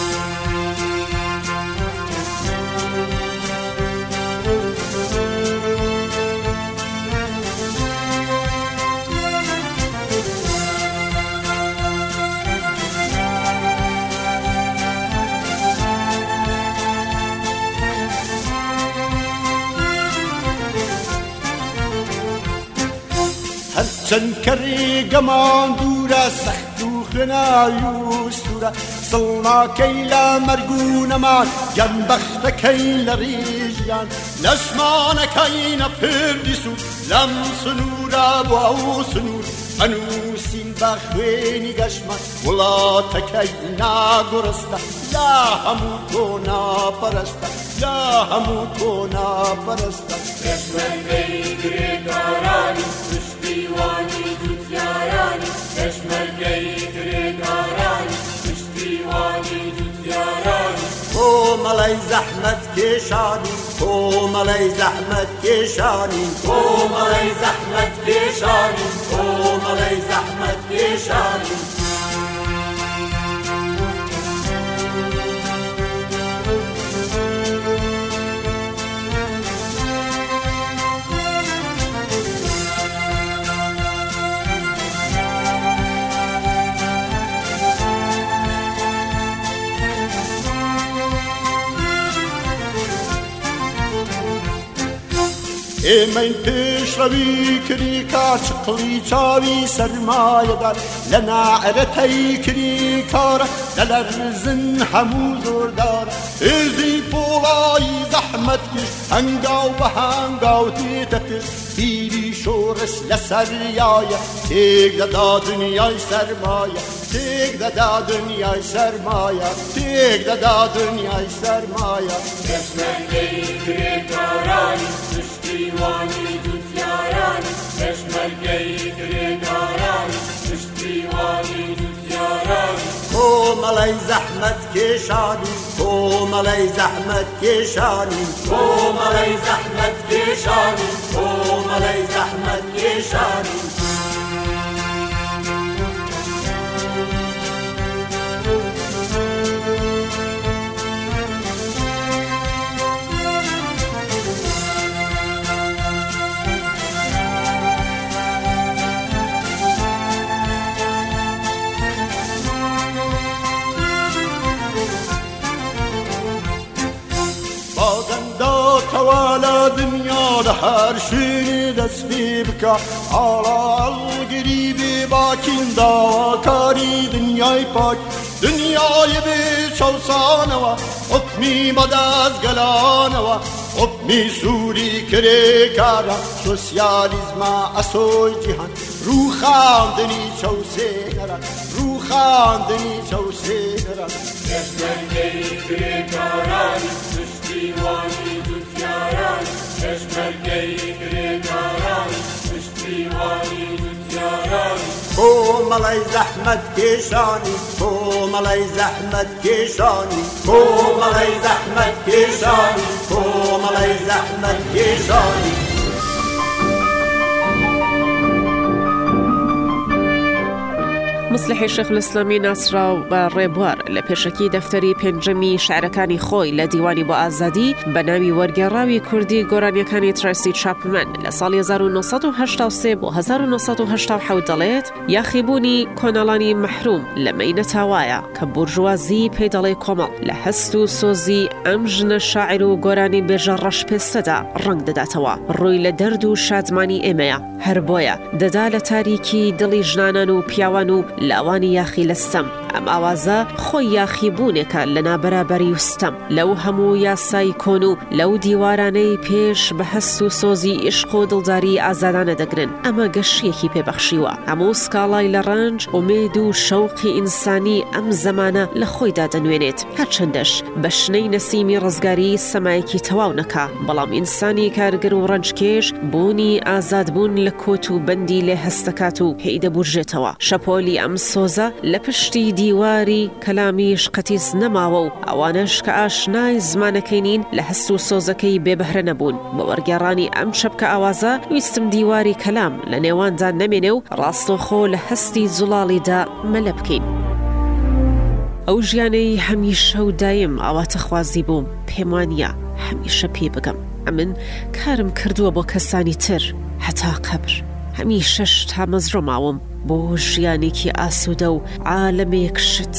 هەرچەند کە ڕێگەمان دوورە سەخت و خوێناوی و سوورە سڵناکەی لە مەرگ و نەمان گەنبەختەکەی لە ڕێژیان لەشمانەکەینە پردی سوود لەم سنوورە بۆ ئەو سنوور ئەنووسین بە خوێنی گەشمان وڵاتەکەی ناگۆڕستە لە هەموو تۆ ناپەرستە لە هەموو تۆ ناپەرستە پێشمەرگەی کرێکارانی پشتیوانی دوتیارانی پێشمەرگەی کرێکارانی پشتیوانی دوتیارانی کۆمەڵەی زەحمەت کێشانی کۆمەڵەی زەحمەت کێشانی کۆمەڵەی زەحمەت کێشانی کۆمەڵەی زەحمەت کێشانی ئێمەین پێشڕەوی کری کار چقڵی چاوی سەرمایەدار لە نائرەتەی کری کارە لە لەرزن هەموو زۆردار هێزی پۆڵایی زەحمەت کش هەنگاو بە هەنگاو تێتە پێش پیری شۆ شورش لسریایە تێک دەدا دنیای سەرمایە تێک دەدا دنیای سەرمایە تێک دەدا دنیای سەرمایە پێشمەرگەی کرێکارانی پشتیوانی دوتیارانی پێشمەرگەی کرێکارانی پشتیوانی دوتیارانی کۆمەڵەی زەحمەت کێشانی کۆمەڵەی زەحمەت کێشانی کۆمەڵەی زەحمەت کێشانی کۆمەڵەی زەحمەت کێشانی تەوالا دنیا لە هەر شوێنێ دەستێ بکە ئاڵاڵگیری بێ باکین داواکاری دنیای پاک دنیای بێ چەوسانەوە حکمی بەدەستگەلانەوە حکمی سووری کرێکارە سۆسیالیزمە ئەسۆی جیهان ڕووخاندنی چەوسێنەرە ڕووخاندنی چەوسێنەرە پێشمەرگەی کرێکارانی پشتیوانی دوتیارانی پێشمەرگەی کرێکارانی پشتیوانی دوتیارانی کۆمەڵەی زەحمەت کێشانی کۆمەڵەی زەحمەت کێشانی کۆمەڵەی زەحمەت کێشانی کۆمەڵەی زەحمەت کێشانی مصلحی شێخ الإسلامی ناسراو بە ڕێبوار لە پێشەکی دەفتەری پێنجەمی شعرەکانی خۆی لە دیوانی بۆ ئازادی بە ناوی وەرگێڕاوی کوردی گۆرانیەکانی ترسی چاپمن لە ساڵی 1983 بۆ 1970 دەڵێت یاخیبوونی کۆنەڵانی مەحروم لە مەینەتاوایە کە بورژوازی پێی دەڵێ کۆمەڵ لە هەست و سۆزی ئەم ژنە شاعر و گۆرانی بێژە ڕەشپێستەدا ڕنگ دەداتەوە ڕووی لە دەرد و شادمانی ئێمەیە هەر بۆیە دەدا لە تاریکی دڵی ژنانان و پیاوان و لاوانی یاخی لەستەم ئەم ئاوازە خۆی یاخیبوونێکە لە نابەرابەری وستەم لەو هەموو یاسای کۆن و لەو دیوارانەی پێش بە هەست و سۆزی عشق و دڵداری ئازادانە دەگرن ئەمە گەشتێکی پێبەخشیوە هەموو سکاڵای لە ڕەنج ئومێد و شەوقی ئینسانی ئەم زەمانە لە خۆیدا دەنوێنێت هەرچەندەش بە شنەی نەسیمی ڕزگاری سەمایەکی تەواو نەکا بەڵام ئینسانی کارگر و ڕەنجکێش بوونی ئازادبوون لە کۆت و بەندی لێ هەستەکات و پێی دەبورژێتەوە شەپۆلی ئەم سۆزە لە پشتی دیواری کەلامیش قەتیس نەماوە و ئەوانش کە ئاشنای زمانەکەی نین لە هەست و سۆزەکەی بێبەهرە نەبوون بە وەرگێڕانی ئەم شەپکە ئاوازە ویستم دیواری کەلام لە نێواندا نەمێنێ و ڕاستەوخۆ لە هەستی جوڵاڵیدا مەلە بکەین ئەو ژیانەی هەمیشە و دایم ئاواتە خوازی بووم پێم وانیە هەمیشە پێ بگەم ئەمن کارم کردووە بۆ کەسانی تر هەتا قەبر هەمیشەش تا مەزڕۆ ماوم بۆ ژیانێکی ئاسوودە و عالەمێک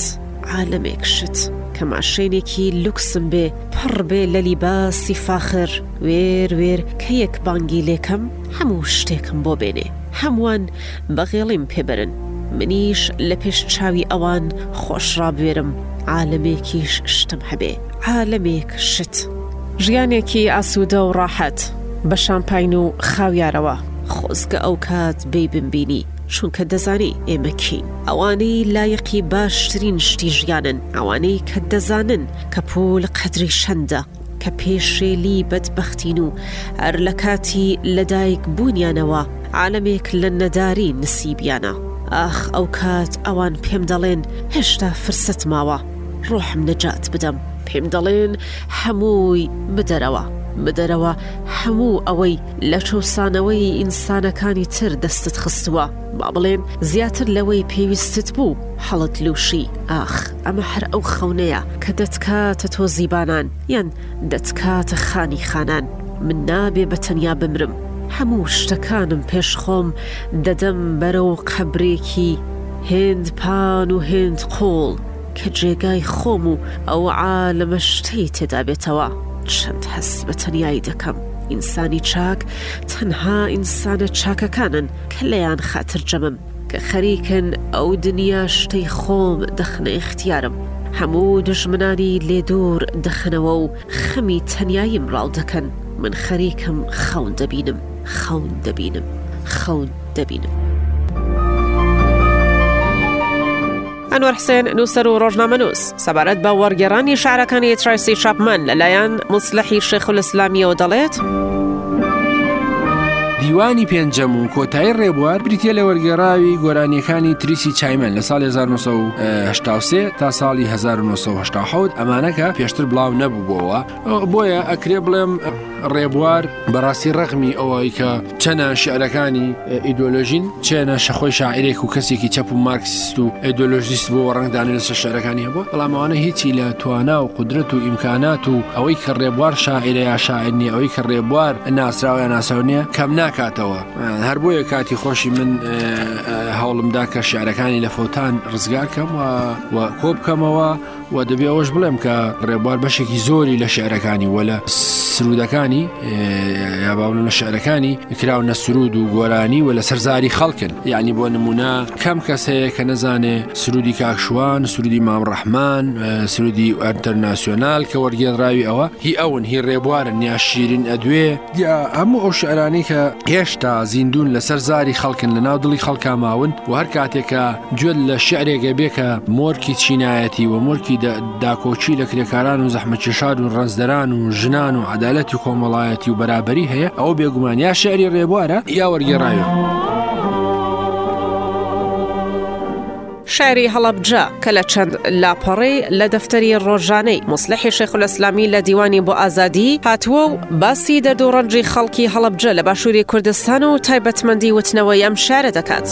شت کە ماشێنێکی لوکسم بێ پڕ بێ لە لیباسی فاخر وێر کە یەک بانگی لێکەم هەموو شتێکم بۆ بێنێ هەمووان بەغێڵیم پێبرن منیش لە پێش چاوی ئەوان خۆشڕابێرم عالەمێکیش شتم هەبێ عالەمێک شت ژیانێکی ئاسوودە و ڕاحەت بە شامپاین و خاویارەوە خۆزگە ئەو کات بێ بمبینی چونکە دەزانی ئێمە کین ئەوانەی لایەقی باشترین شتی ژیانن ئەوانەی کە دەزانن کە پول قەدری شەندە کە پێشێلی بەدبەختین و هەر لە کاتی لەدایک بوونیانەوە عالەمێک لە نەداری نسیبیانە ئاخ ئەو کات ئەوان پێم دەڵێن هێشتا فرسەت ماوە ڕۆحم نەجات بدەم پێم دەڵێن هەمووی بدەرەوە هەموو ئەوەی لە چۆسانەوەی ئینسانەکانی تر دەستت خستووە با بڵێن زیاتر لەوەی پێویستت بوو هەڵت لوشی ئاخ ئەمە هەر ئەو خەونەیە کە دەتکاتە تۆ زیبانان یان دەتکاتە خانی خانان من نابێ بە تەنیا بمرم هەموو شتەکانم پێش خۆم دەدەم بەرەو قەبرێکی هێند پان و هێند قۆڵ کە جێگای خۆم و ئەو عالەمە شتەی تێدا بێتەوە چەند هەست بە تەنیایی دەکەم ئینسانی چاک تەنها ئینسانە چاکەکانن کە لەیان خاتر جەمم کە خەریکن ئەو دنیا شتەی خۆم دەخنە اختیارم هەموو دژمنانی لێ دوور دەخنەوە و خەمی تەنیاییم ڕاو دەکەن من خەریکم خەون دەبینم خەوت دەبینم. ئەنوەر حسێن نووسەر و ڕۆژنامەنووس سەبارەت بە وەرگێڕانی شعرەکانی ترایسی چاپمەن لەلایەن موسلحی شێخ الئیسلامیەوە دەڵێت دیوانی پێنجەم و کۆتایی ڕێبوار بریتە لە وەرگێڕاوی گۆرانیەکانی تریسی چایمەن لە ساڵی 1983 تا ساڵی 1970 ئەمانەکە پێشتر بڵاو نەبووبەوە، بۆیە ئەکرێ بڵێم ڕێبوار بەڕاستی ڕەغمی ئەوەی کە چەنە شعرەکانی ئیدۆلۆژین، چێنە شەخۆی شاعرێک و کەسێکی چەپ و مارکسیست و ئیدۆلۆژیست بۆ ڕنگدانی لەسەر شعرەکانی هەبوو، بەڵام ئەوانە هیچی لە توانا و قودرەت و ئیمکانات و ئەوەی کە ڕێبوار شاعرە یا شاعر نیە، ئەوەی کە ڕێبوار ناسراوە یا ناساو نییە کەم ناکاتەوە. هەر بۆیە کاتی خۆشی من هەوڵمدا کە شعرەکانی لە فەوتان ڕزگار کەم و کۆ بکەمەوە و دەبێ ئەوەش بڵێم کە ڕێبوار بەشێکی زۆری لە شعرەکانی و لە سرودەکانی یا باڵن لە شعرەکانی کراونە سرود و گۆرانی و لە سەرزاری خەڵکن، یعنی بۆ نمونە کەم کەس هەیە کە نەزانێ سرودی کاکشوان، سرودی مام ڕەحمان، سرودی ئەنتەرناسیۆنال کە وەرگێڕاوی ئەوە هی ئەون هی ڕێبوارن یا شیرین ئەدوێ یا هەموو ئەو شعرانی کە هێشتا زیندون لە سەرزاری خەڵکن لە ناو دڵی خەڵکا ماون و هەر کاتێکە گوێت لە شعرێکە بێ کە مۆرکی چینایەتی و مۆرکی داکۆچی لە کرێکاران و زەحمەتکێشان و ڕەنزدەران و ژنان و عەدالەتی و کۆمەڵایەتی و بەرابەری هەیە، ئەوە بێگومان یا شعری ڕێبوارە یا وەرگێڕاوی. شعری هەڵەبجە کە لە چەند لاپەڕەی لە دەفتەری ڕۆژانەی موسلحی شێخ الئیسلامی لە دیوانی بۆ ئازادی هاتووە و باسی دەردوڕەنجی خەڵکی هەڵەبجە لە باشووری کوردستان و تایبەتمەندی وتنەوەی ئەم شارە دەکات.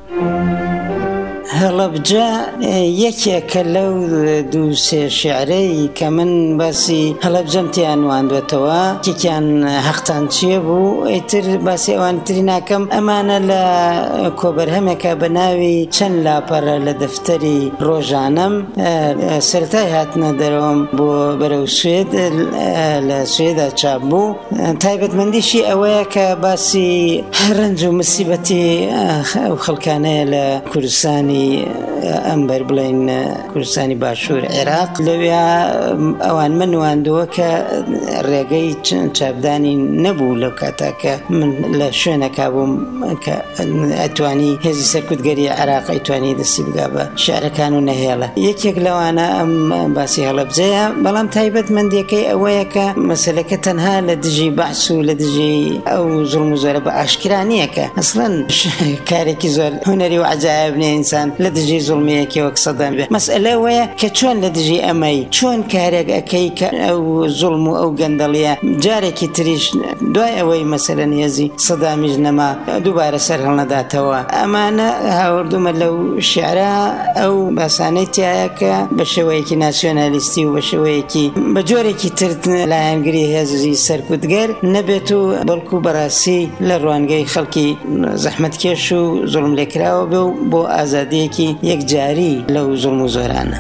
هەڵەبجە یەکێکە لەو دوو سێ شعرەی کە من باسی هەڵەبجەم تیان واندوێتەوە، کێکیان هەختان چیە بوو، ئیتر باسی ئەوانتری ناکەم. ئەمانە لە کۆبەرهەمێکە بە ناوی چەند لاپەرە لە دەفتەری ڕۆژانەم سەرەتای هاتنە دەرەوەم بۆ بەرەو سوێد، لە سوێدا چاپ بوو. تایبەتمەندیشی ئەوەیە کە باسی ڕەنج و مسیبەتی ئەو خەڵکانەیە لە کوردستانی ئەمبەر بڵین کوردستانی باشوور عێراق، لەوێ ئەوان منواندووە کە ڕێگەی چاپدانی نەبوو لەو کاتاکە من لە شوێنەکە بووم کە ئەتوانی هێزی سەرکوتگەری عێراق ئەیتوانی دەستی بگا بە شعرەکان و نەهێڵە. یەکێک لەوانە ئەم باسی هەڵەبجەیە، بەڵام تایبەتمەندیەکەی ئەوەیە کە مەسەلەکە تەنها لە دژی بەحس و لە دژی ئەو زوڵم و زۆرە بە ئاشکرا نییە کە ئەسڵەن کارێکی زۆر هونەری و عەجایب نییە ئینسان لە دژی زوڵمیەکی وەک سەدام بێ. مەسئلە وەیە کە چۆن لە دژی ئەمەی چۆن کارێک ئەەکەی کە ئەو زوڵم و ئەو گەندەڵیە جارێکی تریش دوای ئەوەی مەسەلەن هێزی سەدامیش نەما دووبارە سەر هەڵنەداتەوە. ئەمانە هاوردومە لەو شیعرە ئەو باسانەی تایە کە بە شێوەیەکی ناسیۆنالیستی و بە شێوەیەکی بە جۆرێکی ترت لایەنگری هێزی سەرکوتگەر نەبێت و بەڵکو بەڕاستی لە ڕوانگەی خەڵکی زەحمەتکێش و زوڵم لێکراوە بێ و بۆ ئازادیەکی یەکجاری لەو زوڵم و زۆرانە.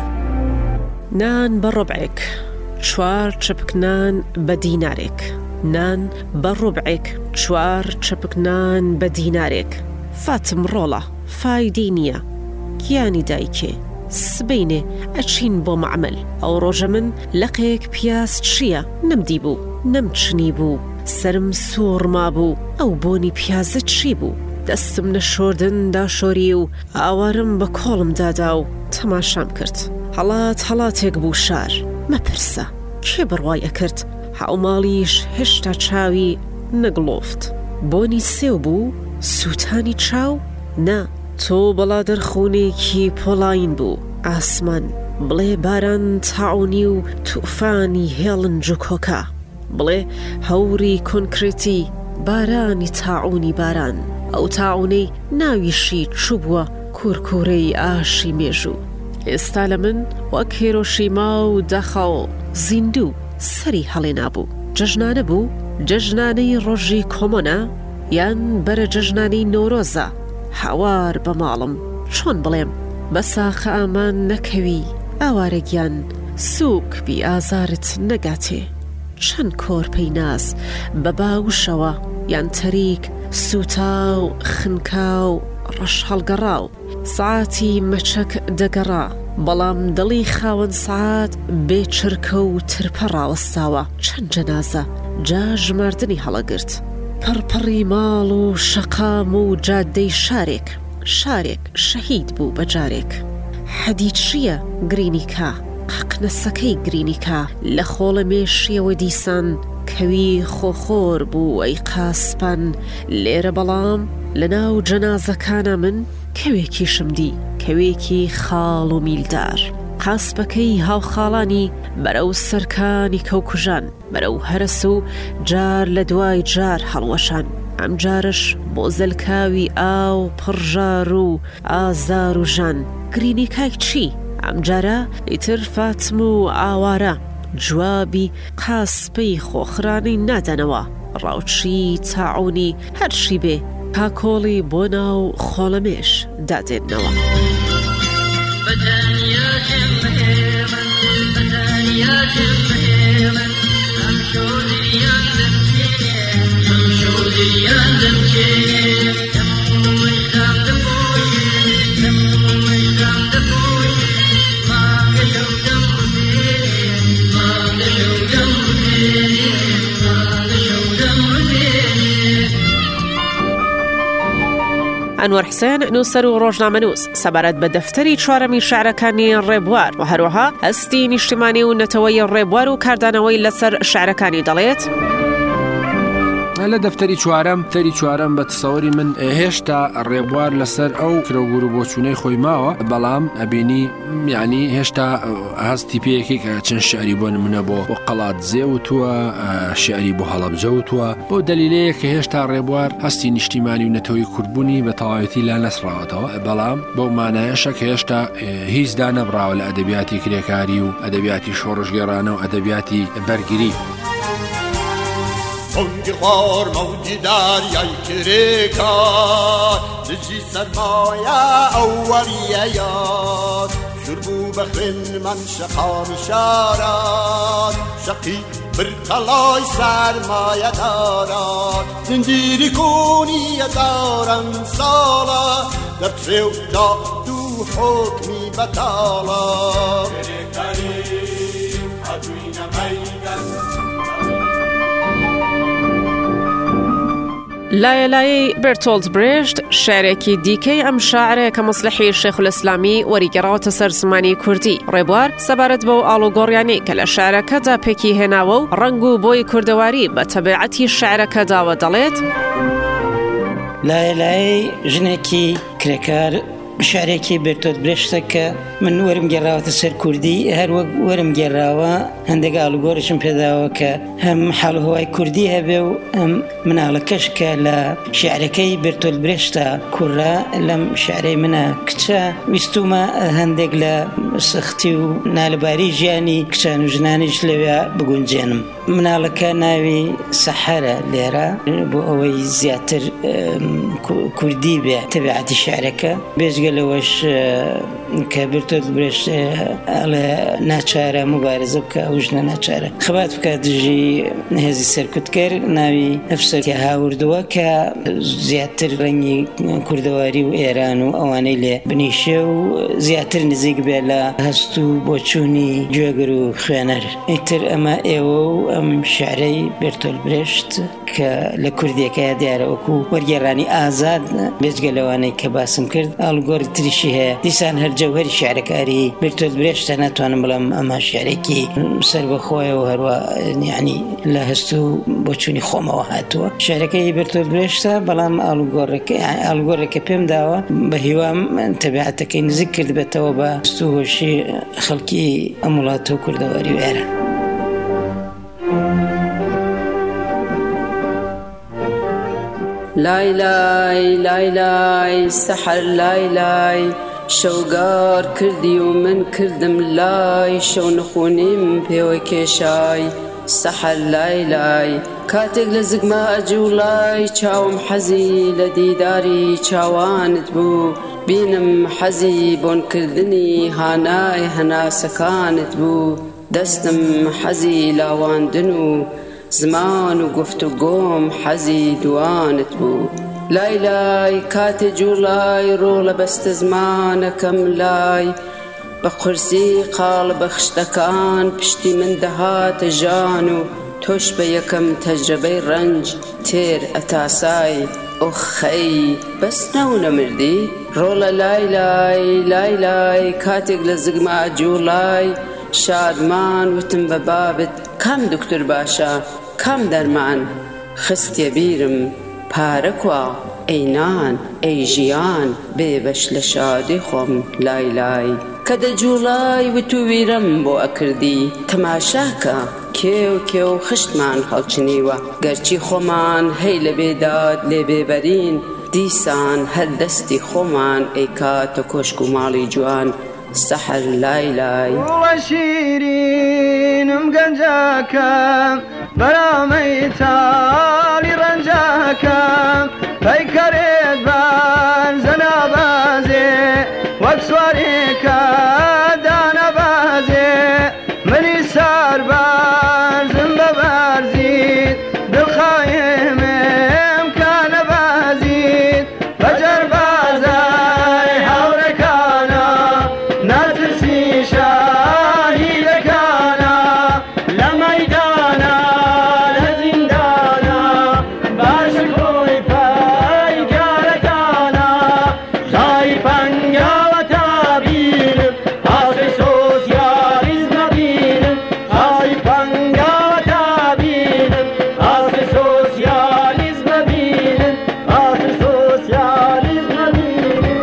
نان بە ڕۆبعێک، 4 چپک نان بە دینارێک، نان بە ڕۆبعێک، 4 چپک نان بە دینارێک، فاتم ڕۆڵە فایدی نییە، گیانی دایکێ سبەینێ ئەچین بۆ معمل، ئەو ڕۆژە من لەقێک پیاس چییە نەمدی بوو نەمچنی بوو، سرم سوورما بوو، ئەو بۆنی پیازە چی بوو، دەستم نەشۆردن داشۆری و ئاوارم بە کۆڵم دادا و تەماشام کرد. هەڵاتێک بوو شار، مەپرسە کێ بڕوایە کرد، هاوماڵیش هێشتا چاوی نەگڵۆفت، بۆنی سێو بوو سووتانی چاو، نا تۆ بەڵا دەرخوونێکی پۆڵاین بوو، ئاسمان بڵێ باران تاعونی و توفانی هێڵن جوکۆکە، بڵێ هەوری کۆنکرێتی بارانی تاعونی باران، ئەو تاعونەی ناویشی چوبووە کورکورەی ئاشی مێژوو. ئێستا لە من وەک هیرۆشیما و داخاو زیندوو سەری هەڵێ نابوو. جەژنانە بوو، جەژنانەی ڕۆژی کۆمۆنە یان بەرە جەژنانەی نۆرۆزە، هاوار بە ماڵم چۆن بڵێم بە ساخە ئامان نەکەوی، ئاوارەگیان سووک بی ئازارت نەگاتێ، چەند کۆرپەی ناز بە باوشەوە یان تەریک سوتا و خنکا و ڕەش هەڵگەڕاو، ساعتی مەچەک دەگەڕا، بەڵام دڵی خاوەن ساعت بێ چرکە و ترپە ڕاوەستاوە، چەند جەنازە جا ژماردنی هەڵەگرت، پڕپڕی ماڵ و شەقام و جادەی شارێک شەهید بوو بەجارێک حەدی چییە گرینیکا قەقنەسەکەی گرینیکا لە خۆڵە مێشیەوە دیسان کەوی خۆخۆر بوو ئەی قاسپان لێرە بەڵام لە ناو جەنازەکانە من کەوێکیشم دی کەوێکی خاڵ و میلدار قاسپەکەی هاوخاڵانی بەرەو سەرکانی کەوکوژان بەرەو هەرس و جار لە دوای جار هەڵوەشان ئەم جارش بۆ زەلکاوی ئاو پڕژار و ئازار و ژان گرینیکای چی؟ ئەم جارە ئیتر فاتم و ئاوارە جوابی قاسپەی خۆخرانی نادەنەوە ڕاوچی تاعونی هەرشی بێ پاکۆڵی بۆ ناو خۆڵەمێش دادێنەوە ئەنوەر حسێن نووسەر و ڕۆژنامەنووس سەبارەت بە دەفتەری چوارەمی شێعرەکانی ڕێبوار و هەروەها هەستی نیشتیمانی و نەتەوەی ڕێبوار و کاردانەوەی لەسەر شێعرەکانی دەڵێت لە دەفتەری چوارەم بە تسەوەری من هێشتا ڕێبوار لەسەر ئەو کرەوگور و بۆچوونەی خۆی ماوە بەڵام ئەبینی یعنی هێشتا هەستی پێیەکی کە چەند شعری بۆ نمونە بۆ قەڵات زێوتووە شعری بۆ هەڵەبجە وتووە بۆ دەلیلەیە کە هێشتا ڕێبوار هەستی نیشتیمانی و نەتەوەی کورتبوونی بە تەواوەتی لا نەسراوەتەوە بەڵام بەو مانایەشە کە هێشتا هیچ دانەبراوە لە ئەدەبیاتی کرێکاری و ئەدەبیاتی شۆڕژگێڕانە و ئەدەبیاتی بەرگری موجی خوار موجی دریای کرێکا دژی سەرمایە ئەووەریە یاد شربوو بە خوێن من شەقامی شاران شەقی برقەڵای سەرمایە داران زنجیری کۆنیە دارم ساڵە دەبژێ و جاد و حۆکمی بەتاڵە کرێکاری هەتووینە مەیدەن لایەلایەی بێرتۆلد برێشت شێعرێکی دیکەی ئەم شاعرەیە کە مەسلحی شێخولئیسلامی وەریگەڕاوەتە سەر زمانی کوردی ڕێبوار سەبارەت بەو ئاڵوگۆڕیانەی کە لە شێعرەکەدا پێکی هێناوە و ڕەنگ و بۆی کوردەواری بە تەبیعەتی شێعرەکەداوە دەڵێت لایەلایەی ژنێکی کرێکار شارێکی بێرتۆلد برێشتە کە من وەرم گێڕاوەتە سەر کوردی هەروەک وەرم گێڕاوە هەندێک ئاڵوگۆڕشم پێداوە کە هەم حاڵهەوای کوردی هەبێ و ئەم مناڵەکەش کە لە شعرەکەی بێرتۆلد برێشتە کوڕا لەم شعرەی منە کچە ویستومە هەندێک لە سەختی و نالەباری ژیانی کچان و ژنانیش لەوێ بگونجێنم مناڵەکە ناوی سەحەرە لێرە بۆ ئەوەی زیاتر کوردی بێ تەبیعەتی شعرەکە بێژگە لەوەش کە بێرتۆلد برێشت ناچارە مبارزە بکە ئەو ژنە ناچارە خەبات بکە دژی هێزی سەرکوتکەر ناوی ئەفسەرکە هاوردووە کە زیاتر ڕەنگی کوردەواری و ئێران و ئەوانەی لێ بنیشێ و زیاتر نزیک بێ لە هەست و بۆچوونی گوێگر و خوێنەر ئیتر ئەمە ئێوە و ئەم شعرەی بێرتۆلد برێشت کە لە کوردیەکە دیارە وەکو وەرگێڕانی ئازاد بێجگە لەوانەی کە باسم کرد ئاڵگۆڕی تریشی هەیە دیسان هەر جەوهەری شعرەکاری بێرتۆلد برێشتە ناتوانم بڵم ئەمە شعرێکی سەر بەخۆیە و هەروە یعنی لە هەست و بۆچوونی خۆمەوە هاتووە شعرەکەی بێرتۆلد برێشتە بەڵام ئاڵگۆڕێکە پێم داوە بە هیوام تەبیعەتەکەی نزیک کرد بێتەوە بە هەست و هۆشی خەڵکی ئەم وڵاتە و کوردەواری و ئێران لای لای لای لای سەحەر لای لای شەوگار کردی و من کردم لای شەو نەخۆنیم پێوە کێشای سەحەر لای لای کاتێک لە زگمە ئەجوڵای چاوم حەزی لە دیداری چاوانت بوو بینم حەزی بۆنکردنی هانای هەناسەکانت بوو دەستم حەزی لاواندن و زمان و گفتوگۆم حەزی دوانت بوو لای لای کاتێ جوڵای ڕۆ لە بەستە زمانەکەم لای بە قورسی قاڵ بەخشتەکان پشتی من دەهاتە ژان و تۆش بە یەکەم تەجربەی ڕەنج تێر ئەتاسای ئۆخەی بەس نەمردی ڕۆڵە لای لای لای لای کاتێک لە زگما جوڵای شادمان وتم بە بابت کام دکتۆر باشە کام دەرمان خستێ بیرم پارە کوا ئەینان ئەی ژیان بێبەش لە شادی خۆم لای لای کە دەجوڵای وتوویرم بۆ ئەکردی تەماشاکە کێو کێو خشتمان هەڵچنیوە گەرچی خۆمان هەی لە بێداد لێ بێبەرین دیسان هەر دەستی خۆمان ئەی کاتە کۆشک و ماڵی جوان سەحر لای لای وڵە شیرینم گەنجەکەم بەرامەی تاڵی ڕەنجەکەم پەیکەرێت بەرزە نابازێ وەک سوارێکە دانەبازێ منی سەربازم بە بەرزیت دڵخایمم کە نەبازیت بەجەر بازای هاوڕێکانە ناترسی شاهیدەکانە لە مەیدانە لە زیندانە باشە خۆی پەیگارەکانە ژای پەنگاوە تابینم ئاسەی سۆسیالیزمە بینم ژای پەنگاوە تابینم ئاسەی سۆسیالیزمە بینم ئاسەی سۆسیالیزمە بینم.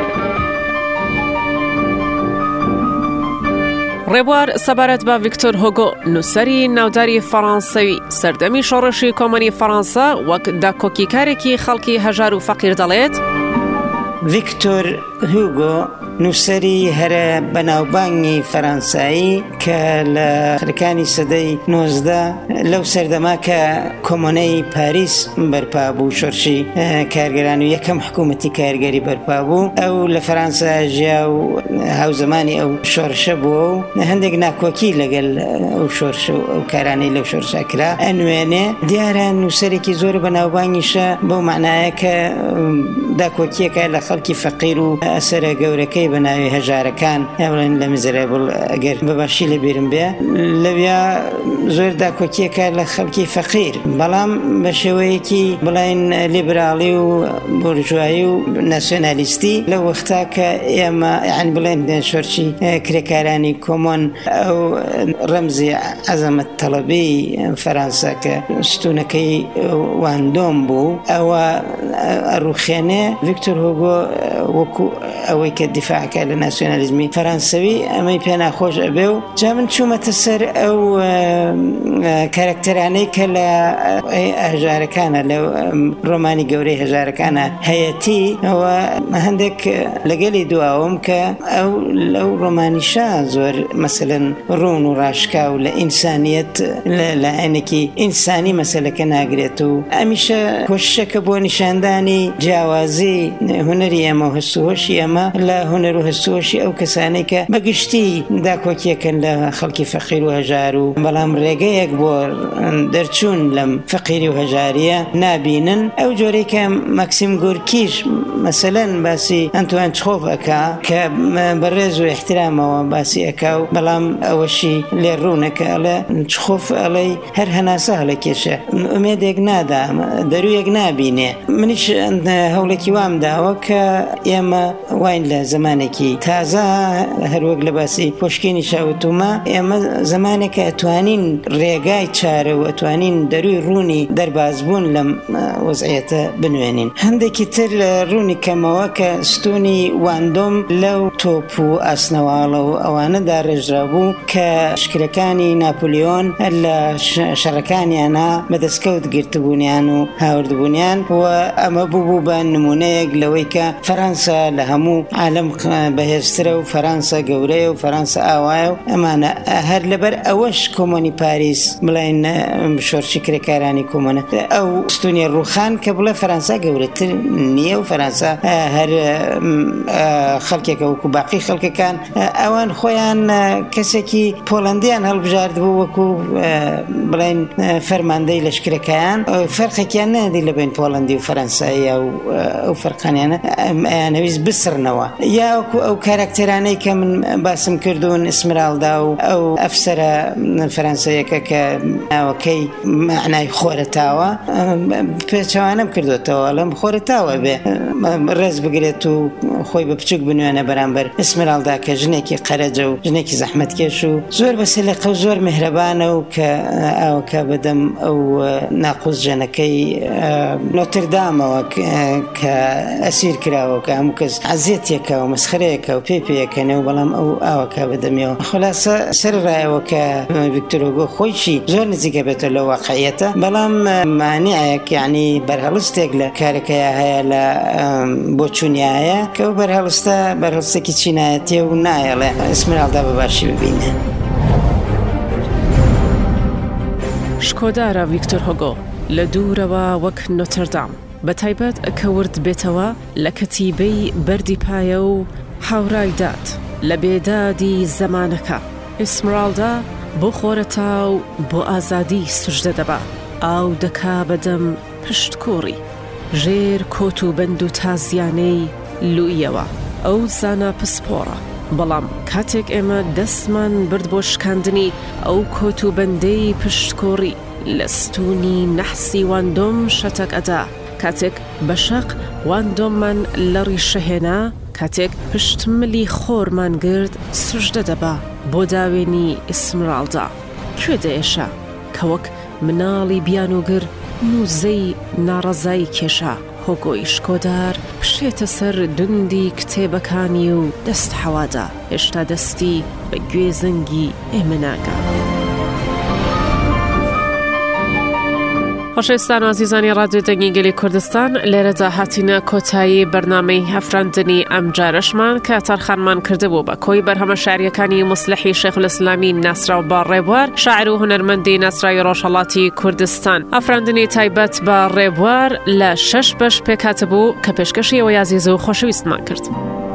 ڕێبوار سەبارەت بە ڤیکتۆر هۆگۆ نووسەری ناوداری فەڕەنسەوی سەردەمی شۆڕشی کۆمەنی فەڕەنسا وەک داکۆکیکارێکی خەڵکی هەژار و فەقیر دەڵێت ڤیکتۆر هوگۆ نووسەری هەرە بەناوبانگی فەرەنسایی کە لە خەرەکانی سەدەی 19 لەو سەردەما کە کۆمۆنەی پاریس بەرپا بوو شۆڕشی کارگەران و یەکەم حکوومەتی کارگەری بەرپا بوو ئەو لە فەرەنسا ژیا و هاوزەمانی ئەو شۆڕشە بووە و هەندێک ناکۆکی لەگەڵ ئەو شۆڕش و ئەو کارانەی لەو شۆڕشە کرا ئەنوێنێ دیارە نووسەرێکی زۆر بەناوبانگیشە بەو معنایە کە داکۆکیەکە لە خەڵکی فەقیر و ئەسەرە گەورەکەی بە ناوی هەژارەکان بڵێن لە میزرێبڵ ئەگەر بەباشی لە بیرم بێ لەویا زۆر داکۆکیەکە لە خەڵکی فەقیر بەڵام بە شێوەیەکی بڵین لیبراڵی و بورژوایی و ناسیۆنالیستی لە وەختا کە ئێمە یان بڵێن شۆڕشی کرێکارانی کۆمۆن ئەو ڕەمزی عەزەمەت تەڵەبی فەرەنسا کە ستوونەکەی واندۆم بوو ئەوە ئەڕوخێنێ ڤیکتۆر هۆگۆ وەکو ئەوەی کە دیفاعکە لە ناسیۆنالیزمی فەرەنسەوی ئەمەی پێ ناخۆش ئەبێ و جا من چوومەتە سەر ئەو کارکتەرانەی کە لە هەژارەکانە لە ڕۆمانی گەورەی هەژارەکانە هەیەتی ئەوە هەندێک لەگەلی دواوم کە ئەو لەو ڕۆمانیشە زۆر مەسەلەن ڕوون و ڕاشکا و لە ئینسانیەت لە عینێکی ئینسانی مەسەلەکە ناگرێت و ئەمیشە کۆششەکە بۆ نیشاندانی جیاوازی هونەری ئێمە و هەستوهۆشی ئەمە لە هونەر و هەستوهۆشی ئەو کەسانەی کە بەگشتی داکۆکیەکەن لە خەڵکی فەقیر و هەژار و بەڵام ڕێگەیەک بۆ دەرچوون لەم فەقیری و هەژاریە نابینن ئەو جۆرەی کە مەکسیم گۆرکیش مەسەلەن باسی ئەنتوان چخۆڤ ئەکا کە بەڕێز و احترامەوە باسی ئەکا و بەڵام ئەوەشی لێ ڕوونەکە ئەڵێ چخۆف ئەڵێ هەر هەناسە هەڵە کێشە ئومێدێک نادا دەرویەک نابینێ منیش هەوڵێکی وام داوە کە ئێمە واین لە زمانێکی تازە هەروەک لە باسی پۆشکێنی شاوتومە ئێمە زمانێکە ئەتوانین ڕێگای چارە و ئەتوانین دەروی ڕوونی دەربازبوون لەم وەزعیەتە بنوێنین هەندێکی تر ڕوونی کەمەوە کە ستونی واندۆم لەو تۆپ و ئاسنەواڵە و ئەوانەدا ڕێژرا بوو کە شکرەکانی ناپۆلیۆن لە شەڕەکانیانە بەدەستکەوت گرتبوونیان و هاوردبوونیان و ئەمە بوو بە نمونەیەک لەوەی کە فەرەنسا لە هەموو عالەم بەهێزترە و فەرەنسا گەورەیە و فەرەنسا ئاوایە و ئەمانە هەر لەبەر ئەوەش کۆمۆنی پاریس بڵێن شۆڕشی کرێکارانی کۆمۆنە ئەو ستونی ڕوخان کە بڵێ فەرەنسا گەورەتر نییە و فەرەنسا هەر خەڵکێکە وەکو باقی خەڵکەکان ئەوان خۆیان کەسێکی پۆڵەندیان هەڵبژارد بوو وەکو بڵێن فەرماندەی لەشکرەکەیان فەرقێکیان نەدی لە بین پۆڵەندی و فەرەنساییە و ئەو فەرقانیانە ئەیانەویست بسرنەوە یاوەکو ئەو کاراکتێرانەی کە من باسم کردوون ئسمرالدا و ئەو ئەفسەرە فەرەنسەیەکە کە ناوەکەی معنای خۆرەتاوە پێچەوانم کردوێتەوە لەم خۆرەتاوە بێ ڕێز بگرێت و خۆی بە بچووک بنوێنە بەرامبەر ئسمرالدا کە ژنێکی قەرەجە و ژنێکی زەحمەتکێش و زۆر بەسەلێقە و زۆر میهرەبانە و کە ئاوەکە بەدەم ئەو ناقوس ژەنەکەی نۆتردامەوە کە ئەسیر کراوە کە هەموو کەس عەزیەتێکە و مەسخرەیەکە و پێیەکەنێ و بەڵام ئەو ئاوەکە بەدەمیەوە خلاصە سەرڕایەوە کە ڤیکتۆر هوگۆ خۆیشی زۆر نزیکە بێتە لە واقعیەتە بەڵام مانیعەیەک یعنی بەرهەڵستێک لە کارەکەیە هەیە لە بۆچوونیا هەیە کە ئەو بەرهەڵستێکی چینایەتیە و نایەڵێ ئسمرالدا بەباشی ببینە. شکۆدارە ڤیکتۆر هوگۆ لە دوورەوە وەک نۆتردام بە تایبەت کە ورد بێتەوە لە کەتیبەی بەردی پایە و هاورایدات لە بێدادی زەمانەکە ئسمرالدا بۆ خۆرەتا و بۆ ئازادی سوژدە دەبا ئاو دەکا بەدەم پشتکۆڕی ژێر کۆت و بەند و تازیانەی لوئیەوە ئەو زانە پسپۆڕە بەڵام کاتێک ئێمە دەستمان برد بۆ شکاندنی ئەو کۆت و بەندەی پشتکۆڕی لە ستونی نەحسی واندۆم شەتەک ئەدا کاتێک بەشەق واندۆممان لە ڕیشەهێنا کاتێک پشتملی خۆرمان گرت سوژدە دەبا بۆ داوێنی ئسمرالدا کوێ دەێشە کە وەک مناڵی بیانوگر نوزەی ناڕەزایی کێشا هۆگۆی شکۆدار پشێتە سەر دوندی کتێبەکانی و دەست حەوادا هێشتا دەستی بە گوێزەنگی ئێمە ناگا. خۆشەویستان و عزیزانی ڕادیۆ دەنگی گەلی کوردستان لێرەدا هاتینە کۆتایی بەرنامەی هەفراندنی ئەم جارەشمان کە تەرخانمان کردبوو بە کۆی بەرهەمە شاعریەکانی موسلحی شێخولئیسلامی ناسراو باڕێبوار شاعر و هونەرمەندی ناسراوی ڕۆژهەڵاتی کوردستان ئەفراندنی تایبەت بە ڕێبوار لە 6 بەش پێکاتبوو کە پێشکەشی ئەوەی عزیز و خۆشەویستمان کرد.